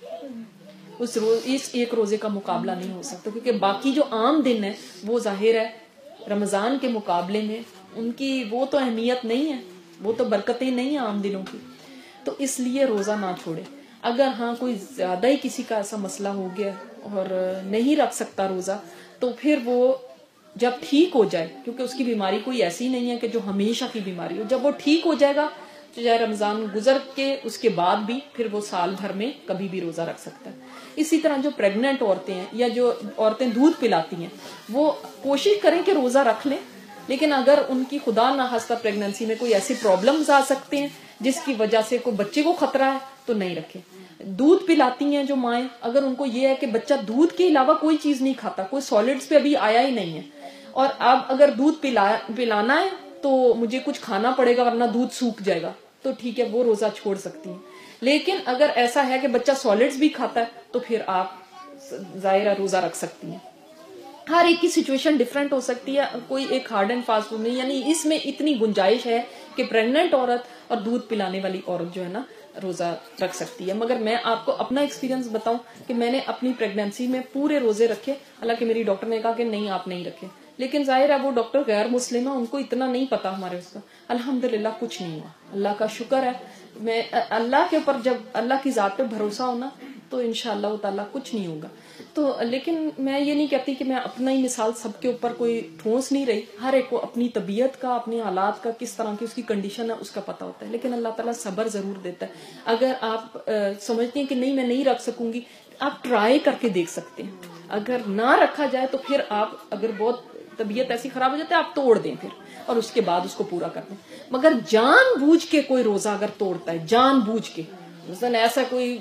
اس روز اس ایک روزے کا مقابلہ نہیں ہو سکتا, کیونکہ باقی جو عام دن ہے وہ ظاہر ہے رمضان کے مقابلے میں ان کی وہ تو اہمیت نہیں ہے, وہ تو برکتیں نہیں ہیں عام دنوں کی, تو اس لیے روزہ نہ چھوڑے. اگر ہاں کوئی زیادہ ہی کسی کا ایسا مسئلہ ہو گیا اور نہیں رکھ سکتا روزہ, تو پھر وہ جب ٹھیک ہو جائے, کیونکہ اس کی بیماری کوئی ایسی نہیں ہے کہ جو ہمیشہ کی بیماری ہو, جب وہ ٹھیک ہو جائے گا تو چاہے رمضان گزر کے اس کے بعد بھی پھر وہ سال بھر میں کبھی بھی روزہ رکھ سکتا ہے. اسی طرح جو پریگننٹ عورتیں ہیں یا جو عورتیں دودھ پلاتی ہیں وہ کوشش کریں کہ روزہ رکھ لیں, لیکن اگر ان کی خدا نخواستہ پریگننسی میں کوئی ایسی پرابلمز آ سکتے ہیں جس کی وجہ سے کوئی بچے کو خطرہ ہے تو نہیں رکھیں. دودھ پلاتی ہیں جو مائیں, اگر ان کو یہ ہے کہ بچہ دودھ کے علاوہ کوئی چیز نہیں کھاتا, کوئی سالڈز پہ ابھی آیا ہی نہیں ہے, اور اب اگر دودھ پلا پلانا ہے تو مجھے کچھ کھانا پڑے گا ورنہ دودھ سوکھ جائے گا, تو ٹھیک ہے وہ روزہ چھوڑ سکتی ہیں. لیکن اگر ایسا ہے کہ بچہ سالڈز بھی کھاتا ہے تو پھر آپ ظاہرہ روزہ رکھ سکتی ہیں. ہر ایک کی سچویشن ڈفرینٹ ہو سکتی ہے, کوئی ایک ہارڈ اینڈ فاسٹ نہیں, یعنی اس میں اتنی گنجائش ہے کہ پریگننٹ عورت اور دودھ پلانے والی عورت جو ہے نا روزہ رکھ سکتی ہے. مگر میں آپ کو اپنا ایکسپیرینس بتاؤں کہ میں نے اپنی پریگنینسی میں پورے روزے رکھے, حالانکہ میری ڈاکٹر نے کہا کہ نہیں آپ نہیں رکھے, لیکن ظاہر ہے وہ ڈاکٹر غیر مسلم ہے, ان کو اتنا نہیں پتا ہمارے اس کا. الحمدللہ کچھ نہیں ہوا, اللہ کا شکر ہے. میں اللہ کے اوپر جب اللہ کی ذات پہ بھروسہ ہونا تو انشاءاللہ تعالیٰ کچھ نہیں ہوگا. تو لیکن میں یہ نہیں کہتی کہ میں اپنا ہی مثال سب کے اوپر کوئی ٹھونس نہیں رہی, ہر ایک کو اپنی طبیعت کا, اپنے حالات کا, کس طرح کی اس کی کنڈیشن ہے اس کا پتہ ہوتا ہے, لیکن اللہ تعالیٰ صبر ضرور دیتا ہے. اگر آپ سمجھتے ہیں کہ نہیں میں نہیں رکھ سکوں گی, آپ ٹرائی کر کے دیکھ سکتے ہیں. اگر نہ رکھا جائے تو پھر آپ, اگر بہت طبیعت ایسی خراب ہو جاتی ہے آپ توڑ دیں پھر, اور اس کے بعد اس کو پورا کر دیں. مگر جان بوجھ کے کوئی روزہ اگر توڑتا ہے, جان بوجھ کے, مثلا ایسا کوئی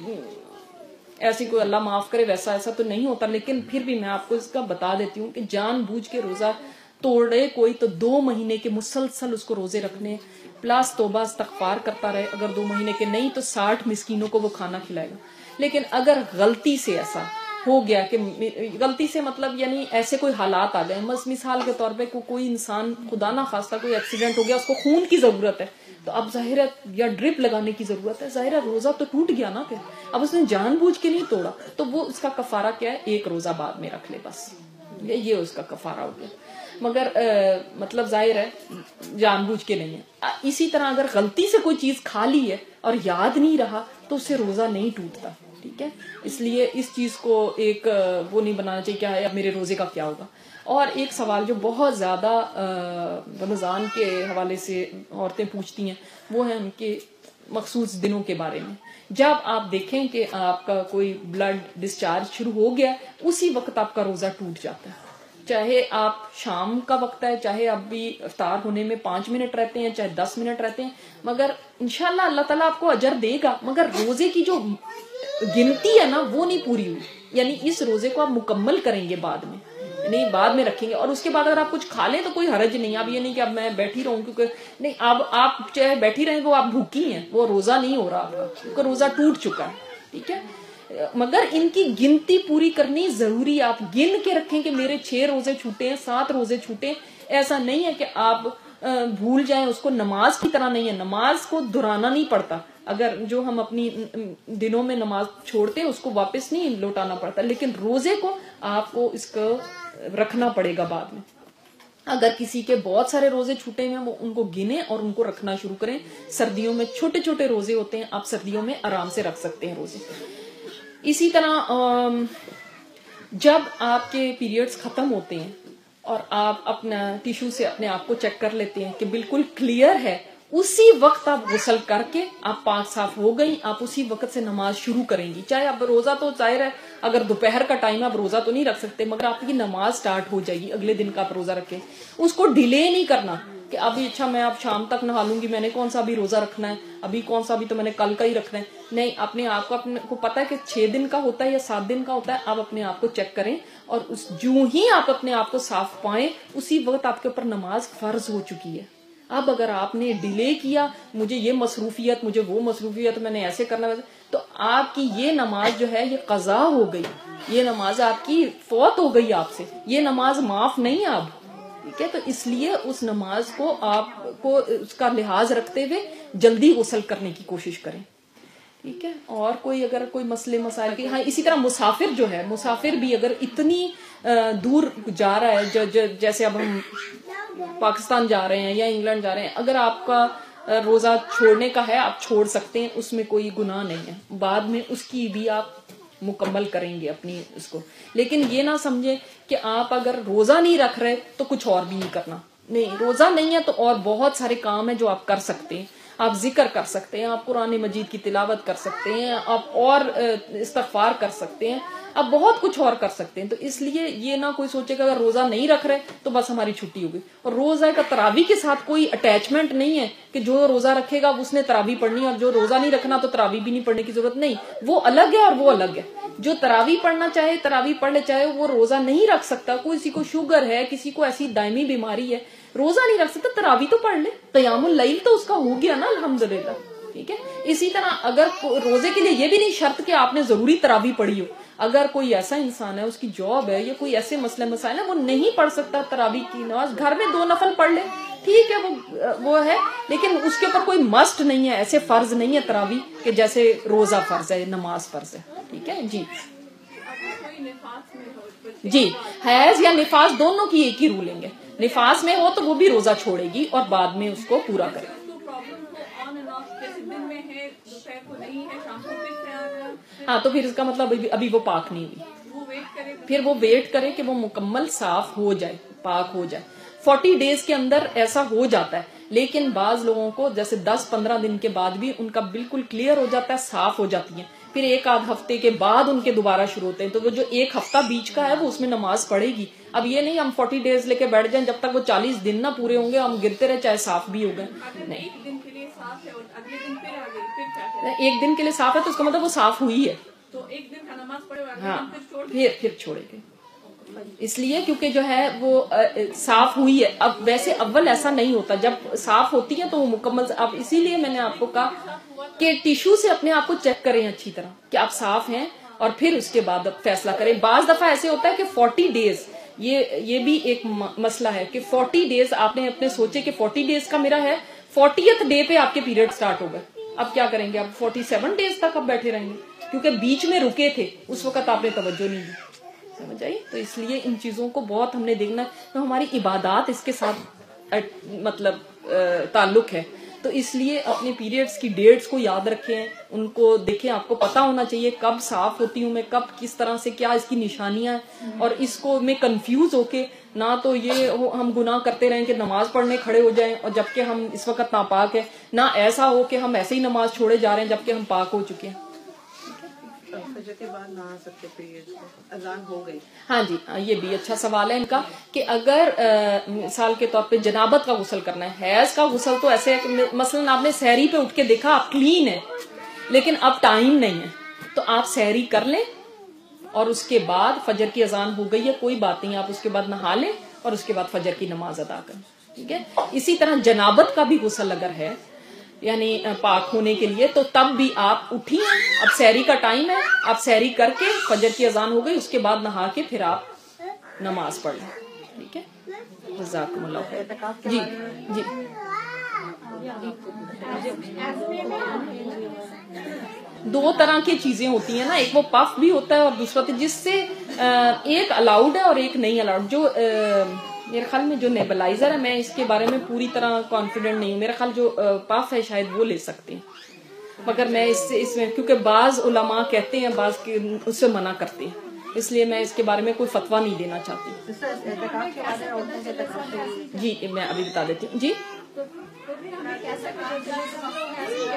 ایسی کوئی اللہ معاف کرے ویسا ایسا تو نہیں ہوتا, لیکن پھر بھی میں آپ کو اس کا بتا دیتی ہوں کہ جان بوجھ کے روزہ توڑے کوئی تو دو مہینے کے مسلسل اس کو روزے رکھنے, پلس توبہ استغفار کرتا رہے. اگر دو مہینے کے نہیں تو ساٹھ مسکینوں کو وہ کھانا کھلائے گا. لیکن اگر غلطی سے ایسا ہو گیا کہ غلطی سے مطلب یعنی ایسے کوئی حالات آ گئے, مثال کے طور پہ کوئی انسان خدا نہ خواستہ کوئی ایکسیڈنٹ ہو گیا, اس کو خون کی ضرورت ہے, تو اب ظاہر ہے یا ڈرپ لگانے کی ضرورت ہے, ظاہر ہے روزہ تو ٹوٹ گیا نا. پھر اب اس نے جان بوجھ کے نہیں توڑا تو وہ اس کا کفارہ کیا ہے, ایک روزہ بعد میں رکھ لے بس, یہ اس کا کفارہ ہو گیا. مگر مطلب ظاہر ہے جان بوجھ کے نہیں ہے. اسی طرح اگر غلطی سے کوئی چیز کھا لی ہے اور یاد نہیں رہا تو اس سے روزہ نہیں ٹوٹتا, ٹھیک ہے. اس لیے اس چیز کو ایک وہ نہیں بنانا چاہیے کہ اب میرے روزے کا کیا ہوگا. اور ایک سوال جو بہت زیادہ رمضان کے حوالے سے عورتیں پوچھتی ہیں وہ ہے ان کے مخصوص دنوں کے بارے میں. جب آپ دیکھیں کہ آپ کا کوئی بلڈ ڈسچارج شروع ہو گیا, اسی وقت آپ کا روزہ ٹوٹ جاتا ہے. چاہے آپ شام کا وقت ہے, چاہے اب بھی افطار ہونے میں پانچ منٹ رہتے ہیں, چاہے دس منٹ رہتے ہیں, مگر انشاءاللہ اللہ تعالیٰ آپ کو اجر دے گا. مگر روزے کی جو گنتی ہے نا وہ نہیں پوری ہوئی, یعنی اس روزے کو آپ مکمل کریں گے بعد میں, نہیں بعد میں رکھیں گے. اور اس کے بعد اگر آپ کچھ کھا لیں تو کوئی حرج نہیں. اب یہ نہیں کہ اب میں بیٹھی رہوں, کیونکہ نہیں, اب آپ چاہے بیٹھی رہیں وہ آپ بھوکی ہیں, وہ روزہ نہیں ہو رہا آپ کا, کیونکہ روزہ ٹوٹ چکا ہے, ٹھیک ہے. مگر ان کی گنتی پوری کرنی ضروری. آپ گن کے رکھیں کہ میرے چھ روزے چھوٹے ہیں, سات روزے چھوٹے. ایسا نہیں ہے کہ آپ بھول جائیں, اس کو نماز کی طرح نہیں ہے, نماز کو دہرانا نہیں پڑتا. اگر جو ہم اپنی دنوں میں نماز چھوڑتے ہیں اس کو واپس نہیں لوٹانا پڑتا, لیکن روزے کو آپ کو اس کو رکھنا پڑے گا بعد میں. اگر کسی کے بہت سارے روزے چھوٹے ہیں وہ ان کو گنیں اور ان کو رکھنا شروع کریں. سردیوں میں چھوٹے چھوٹے روزے ہوتے ہیں, آپ سردیوں میں آرام سے رکھ سکتے ہیں روزے. اسی طرح جب آپ کے پیریڈز ختم ہوتے ہیں اور آپ اپنا ٹیشو سے اپنے آپ کو چیک کر لیتے ہیں کہ بالکل کلیئر ہے, اسی وقت آپ غسل کر کے آپ پاک صاف ہو گئی, آپ اسی وقت سے نماز شروع کریں گی. چاہے آپ روزہ تو ظاہر ہے اگر دوپہر کا ٹائم آپ روزہ تو نہیں رکھ سکتے, مگر آپ کی نماز سٹارٹ ہو جائے گی اگلے دن کا آپ روزہ رکھیں. اس کو ڈیلے نہیں کرنا, کہ ابھی اچھا میں اب شام تک نہا لوں گی, میں نے کون سا ابھی روزہ رکھنا ہے, ابھی کون سا ابھی تو میں نے کل کا ہی رکھنا ہے. نہیں, اپنے آپ کو اپنے کو پتا ہے کہ چھ دن کا ہوتا ہے یا سات دن کا ہوتا ہے, آپ اپنے آپ کو چیک کریں اور اس جو ہی آپ اپنے آپ کو صاف پائیں اسی وقت آپ کے اوپر نماز فرض ہو چکی ہے. اب اگر آپ نے ڈیلے کیا, مجھے یہ مصروفیت, مجھے وہ مصروفیت, میں نے ایسے کرنا ویسے, تو آپ کی یہ نماز جو ہے یہ قضا ہو گئی, یہ نماز آپ کی فوت ہو گئی آپ سے, یہ نماز معاف نہیں اب. ٹھیک ہے, تو اس لیے اس نماز کو آپ کو اس کا لحاظ رکھتے ہوئے جلدی غسل کرنے کی کوشش کریں. ٹھیک ہے, اور کوئی اگر کوئی مسئلے مسائل کی, ہاں اسی طرح مسافر جو ہے, مسافر بھی اگر اتنی دور جا رہا ہے, جو, جو جیسے اب ہم پاکستان جا رہے ہیں یا انگلینڈ جا رہے ہیں, اگر آپ کا روزہ چھوڑنے کا ہے آپ چھوڑ سکتے ہیں, اس میں کوئی گناہ نہیں ہے, بعد میں اس کی بھی آپ مکمل کریں گے اپنی اس کو. لیکن یہ نہ سمجھے کہ آپ اگر روزہ نہیں رکھ رہے تو کچھ اور بھی نہیں کرنا. نہیں, روزہ نہیں ہے تو اور بہت سارے کام ہیں جو آپ کر سکتے ہیں. آپ ذکر کر سکتے ہیں, آپ قرآن مجید کی تلاوت کر سکتے ہیں, آپ اور استغفار کر سکتے ہیں, آپ بہت کچھ اور کر سکتے ہیں. تو اس لیے یہ نہ کوئی سوچے کہ اگر روزہ نہیں رکھ رہے تو بس ہماری چھٹی ہو گئی. اور روزہ کا تراویح کے ساتھ کوئی اٹیچمنٹ نہیں ہے کہ جو روزہ رکھے گا اس نے تراویح پڑھنی ہے اور جو روزہ نہیں رکھنا تو تراویح بھی نہیں پڑھنے کی ضرورت نہیں. وہ الگ ہے اور وہ الگ ہے. جو تراویح پڑھنا چاہے تراویح پڑھ لے, چاہے وہ روزہ نہیں رکھ سکتا, کوئی کسی کو شوگر ہے, کسی کو ایسی دائمی بیماری ہے, روزہ نہیں رکھ سکتا, تراویح تو پڑھ لے, قیام اللیل تو اس کا ہو گیا نا الحمدللہ. ٹھیک ہے, اسی طرح اگر روزے کے لیے یہ بھی نہیں شرط کہ آپ نے ضروری تراویح پڑھی ہو. اگر کوئی ایسا انسان ہے, اس کی جاب ہے یا کوئی ایسے مسئلے مسائل ہیں, وہ نہیں پڑھ سکتا تراویح کی نماز, گھر میں دو نفل پڑھ لے, ٹھیک ہے, وہ وہ ہے, لیکن اس کے اوپر کوئی مسٹ نہیں ہے, ایسے فرض نہیں ہے تراویح کہ جیسے روزہ فرض ہے, نماز فرض ہے. ٹھیک ہے جی. جی, حیض یا نفاس دونوں کی ایک ہی رولنگ ہے. نفاس میں ہو تو وہ بھی روزہ چھوڑے گی اور بعد میں اس کو پورا کرے. ہاں, تو پھر اس کا مطلب ابھی وہ پاک نہیں ہوئی, پھر وہ ویٹ کرے کہ وہ مکمل صاف ہو جائے, پاک ہو جائے. فورٹی ڈیز کے اندر ایسا ہو جاتا ہے, لیکن بعض لوگوں کو جیسے دس پندرہ دن کے بعد بھی ان کا بالکل کلیئر ہو جاتا ہے, صاف ہو جاتی ہیں, پھر ایک آدھ ہفتے کے بعد ان کے دوبارہ شروع ہوتے ہیں. تو وہ جو ایک ہفتہ بیچ کا ہے وہ اس میں نماز پڑھے گی. اب یہ نہیں ہم فورٹی ڈیز لے کے بیٹھ جائیں, جب تک وہ چالیس دن نہ پورے ہوں گے ہم گرتے رہے چاہے صاف بھی ہو گئے. نہیں, ایک دن کے لیے صاف ہے تو اس کا مطلب وہ صاف ہوئی ہے, تو ایک دن کا نماز پڑھے, ہاں, پھر پھر چھوڑے گے. اس لیے کیونکہ جو ہے وہ صاف ہوئی ہے. اب ویسے اول ایسا نہیں ہوتا, جب صاف ہوتی ہے تو وہ مکمل. اب اسی لیے میں نے آپ کو کہا کہ ٹیشو سے اپنے آپ کو چیک کریں اچھی طرح کہ آپ صاف ہیں, اور پھر اس کے بعد فیصلہ کریں. بعض دفعہ ایسے ہوتا ہے کہ فورٹی ڈیز, یہ یہ بھی ایک مسئلہ ہے کہ فورٹی ڈیز آپ نے اپنے سوچے کہ فورٹی ڈیز کا میرا ہے, فورٹیتھ ڈے پہ آپ کے پیریڈ سٹارٹ ہو گئے. اب کیا کریں گے, اب فورٹی سیون ڈیز تک آپ بیٹھے رہیں گے کیونکہ بیچ میں رکے تھے, اس وقت آپ نے توجہ نہیں دی. سمجھ آئی؟ تو اس لیے ان چیزوں کو بہت ہم نے دیکھنا, تو ہماری عبادات اس کے ساتھ مطلب تعلق ہے. تو اس لیے اپنے پیریڈز کی ڈیٹس کو یاد رکھیں, ان کو دیکھیں. آپ کو پتا ہونا چاہیے کب صاف ہوتی ہوں میں, کب کس طرح سے, کیا اس کی نشانیاں ہیں, اور اس کو میں کنفیوز ہو کے نہ تو یہ ہم گناہ کرتے رہیں کہ نماز پڑھنے کھڑے ہو جائیں اور جبکہ ہم اس وقت ناپاک ہیں, نہ ایسا ہو کہ ہم ایسے ہی نماز چھوڑے جا رہے ہیں جبکہ ہم پاک ہو چکے ہیں. فجر کے بعد نہ آ سکتے پیریڈ, اذان ہو گئی. ہاں جی, یہ بھی اچھا سوال ہے ان کا کہ اگر مثال کے طور پہ جنابت کا غسل کرنا ہے, حیض کا غسل تو ایسے ہے کہ مثلا آپ نے سحری پہ اٹھ کے دیکھا آپ کلین ہے لیکن اب ٹائم نہیں ہے, تو آپ سحری کر لیں اور اس کے بعد فجر کی اذان ہو گئی ہے, کوئی بات نہیں, آپ اس کے بعد نہا لیں اور اس کے بعد فجر کی نماز ادا کریں. ٹھیک ہے. اسی طرح جنابت کا بھی غسل اگر ہے یعنی پاک ہونے کے لیے, تو تب بھی آپ اٹھی, اب سحری کا ٹائم ہے, آپ سحری کر کے فجر کی اذان ہو گئی, اس کے بعد نہا کے پھر آپ نماز پڑھ لیں. ٹھیک ہے, جزاکم اللہ خیر. جی جی دو طرح کی چیزیں ہوتی ہیں نا, ایک وہ پف بھی ہوتا ہے اور دوسرا جس سے ایک الاؤڈ ہے اور ایک نہیں الاؤڈ. جو میرے خیال میں جو نیبلائزر ہے, میں اس کے بارے میں پوری طرح کانفیڈنٹ نہیں ہوں, میرا خیال جو پف ہے شاید وہ لے سکتے ہیں, مگر میں اس سے اس میں کیونکہ بعض علماء کہتے ہیں بعض اس سے منع کرتے ہیں, اس لیے میں اس کے بارے میں کوئی فتویٰ نہیں دینا چاہتی. جی میں ابھی بتا دیتی ہوں. جی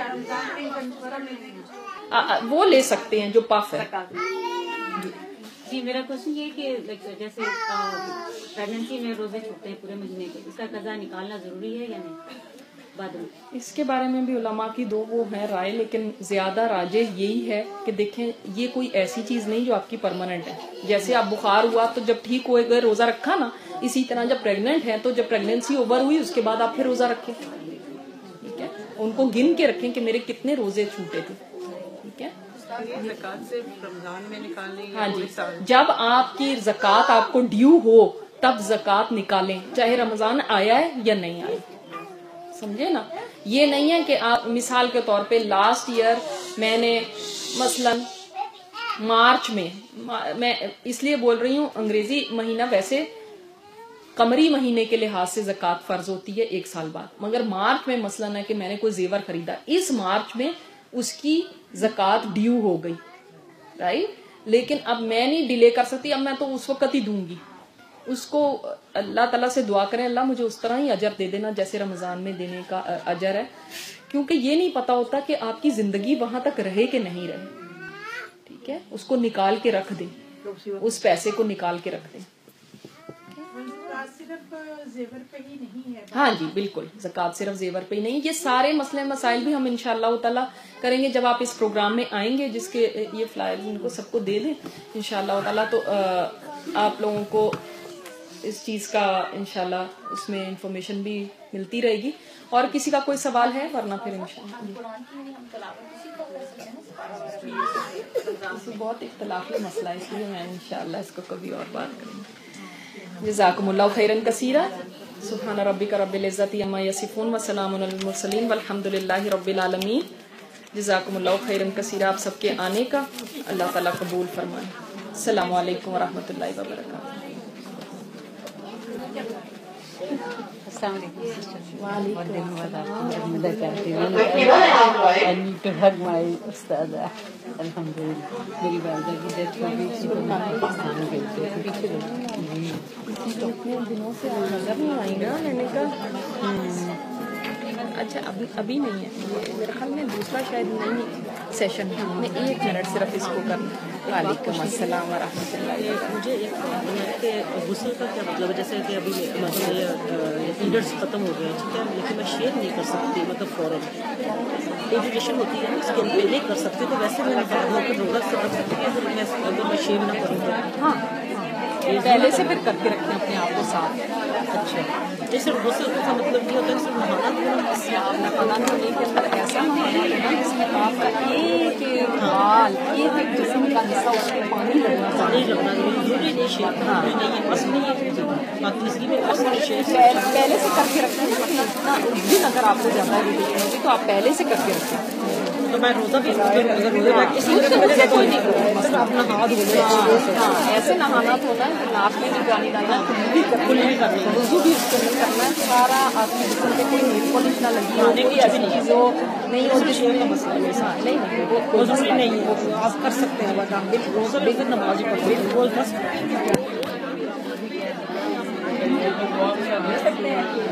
وہ لے سکتے ہیں جو پف ہے. جی میرا کوشچن یہ کہ جیسے پریگنینسی میں روزے چھوٹتے ہیں پورے مہینے کے، اس کا قضا نکالنا ضروری ہے یا نہیں بعد میں؟ اس کے بارے میں بھی علماء کی دو وہ ہیں رائے، لیکن زیادہ راجح یہی ہے کہ دیکھیں یہ کوئی ایسی چیز نہیں جو آپ کی پرماننٹ ہے. جیسے آپ بخار ہوا تو جب ٹھیک ہوئے گئے روزہ رکھا نا، اسی طرح جب پریگننٹ ہے تو جب پریگنینسی اوور ہوئی اس کے بعد آپ پھر روزہ رکھیں. ٹھیک ہے، ان کو گن کے رکھیں کہ میرے کتنے روزے چھوٹے تھے. ٹھیک ہے، زکوٰۃ سے رمضان میں نکالنی ہے. ہاں جی، جب آپ کی زکوٰۃ آپ کو ڈیو ہو تب زکوٰۃ نکالیں، چاہے رمضان آیا ہے یا نہیں آیا. سمجھے نا، یہ نہیں ہے کہ آپ مثال کے طور پہ لاسٹ ایئر میں نے مثلا مارچ میں، میں اس لیے بول رہی ہوں انگریزی مہینہ ویسے قمری مہینے کے لحاظ سے زکوٰۃ فرض ہوتی ہے ایک سال بعد، مگر مارچ میں مثلا ہے کہ میں نے کوئی زیور خریدا، اس مارچ میں اس کی زکوٰۃ ڈیو ہو گئی، رائٹ، لیکن اب میں نہیں ڈیلے کر سکتی، اب میں تو اس وقت ہی دوں گی. اس کو اللہ تعالیٰ سے دعا کریں اللہ مجھے اس طرح ہی اجر دے دینا جیسے رمضان میں دینے کا اجر ہے، کیونکہ یہ نہیں پتا ہوتا کہ آپ کی زندگی وہاں تک رہے کہ نہیں رہے. ٹھیک ہے، اس کو نکال کے رکھ دیں، اس پیسے کو نکال کے رکھ دیں. صرف زیور پہ ہی نہیں ہے. ہاں جی بالکل، زکوٰۃ صرف زیور پہ ہی نہیں. یہ سارے مسئلے مسائل بھی ہم انشاءاللہ تعالیٰ کریں گے جب آپ اس پروگرام میں آئیں گے، جس کے یہ فلائر ان کو سب کو دے دیں انشاءاللہ تعالیٰ، تو آپ لوگوں کو اس چیز کا انشاءاللہ اس میں انفارمیشن بھی ملتی رہے گی. اور کسی کا کوئی سوال ہے؟ ورنہ پھر انشاءاللہ بہت اختلافی مسئلہ ہے، اس لیے میں انشاءاللہ اس کو کبھی اور بات کریں گے. جزاکم اللہ خیرا کثیرا. سبحان ربک رب العزت عما یصفون وسلام علی المرسلین والحمد للہ رب العالمین. جزاکم اللہ خیرا کثیرا آپ سب کے آنے کا اللہ تعالیٰ قبول فرمائے. السلام علیکم ورحمۃ اللہ وبرکاتہ. السلام علیکم. استاذہ الحمد للہ میری والدہ کی ڈیتھ ہو گئی تھی تو میں پاکستان گئی تھی پیچھے دنوں سے نظر نہیں آئی نا، میں نے کہا اچھا ابھی ابھی نہیں ہے، میرے خیال میں دوسرا شاید نہیں سیشن ہے. میں ایک منٹ صرف اس کو کرنا. وعلیکم السلام ورحمۃ اللہ. مجھے ایک بات ہے کہ غسل کا کیا مطلب ہے؟ جیسے کہ ابھی مطلب یہ پیریڈس ختم ہو گئے ٹھیک ہے، لیکن میں شیئر نہیں کر سکتی مطلب فوراً ایجوکیشن ہوتی ہے اس کے پہلے کر سکتی، تو ویسے میں بعد میں روزہ سے رکھ سکتی ہے اگر میں اگر میں شیئر نہ کروں تو. ہاں پہلے سے پھر کر کے رکھیں اپنے آپ کو ساتھ. اچھا، جیسے غسل کا مطلب یہ ہوتا ہے صرف نہانا نہانا دھونے کے اندر ایسا نہانا ہونا جس میں آپ کا ایک ایک بال ایک ایک جسم کا حصہ اس میں پانی لگنا نہیں لگنا ضروری نہیں شیئر کرنا نہیں ہے بس نہیں ہے باقی اس کی میں پہلے سے کر کے رکھیں. اتنا اس دن اگر آپ کو زیادہ ایریٹیشن ہوگی تو آپ پہلے سے کر کے رکھیں. تو میں روزہ بھی روزہ کوئی نہیں کروں اپنا ہاتھ دھو. ہاں ایسے نہانا دھونا ہے، ناک میں نگرانی ڈالنا ہے، کل بھی کرنی ہے، وضو بھی اس کے اندر کرنا ہے. سارا آپ کی جسم پہ کوئی نیل پالش نہ لگی ہو، کوئی ایسی چیز ہو نہیں ہو جس میں مسئلہ نہیں نہیں وہ ضروری نہیں ہے آپ کر سکتے ہیں. بٹ آپ روزہ بھی پھر نماز ہی پڑھ بالکل بس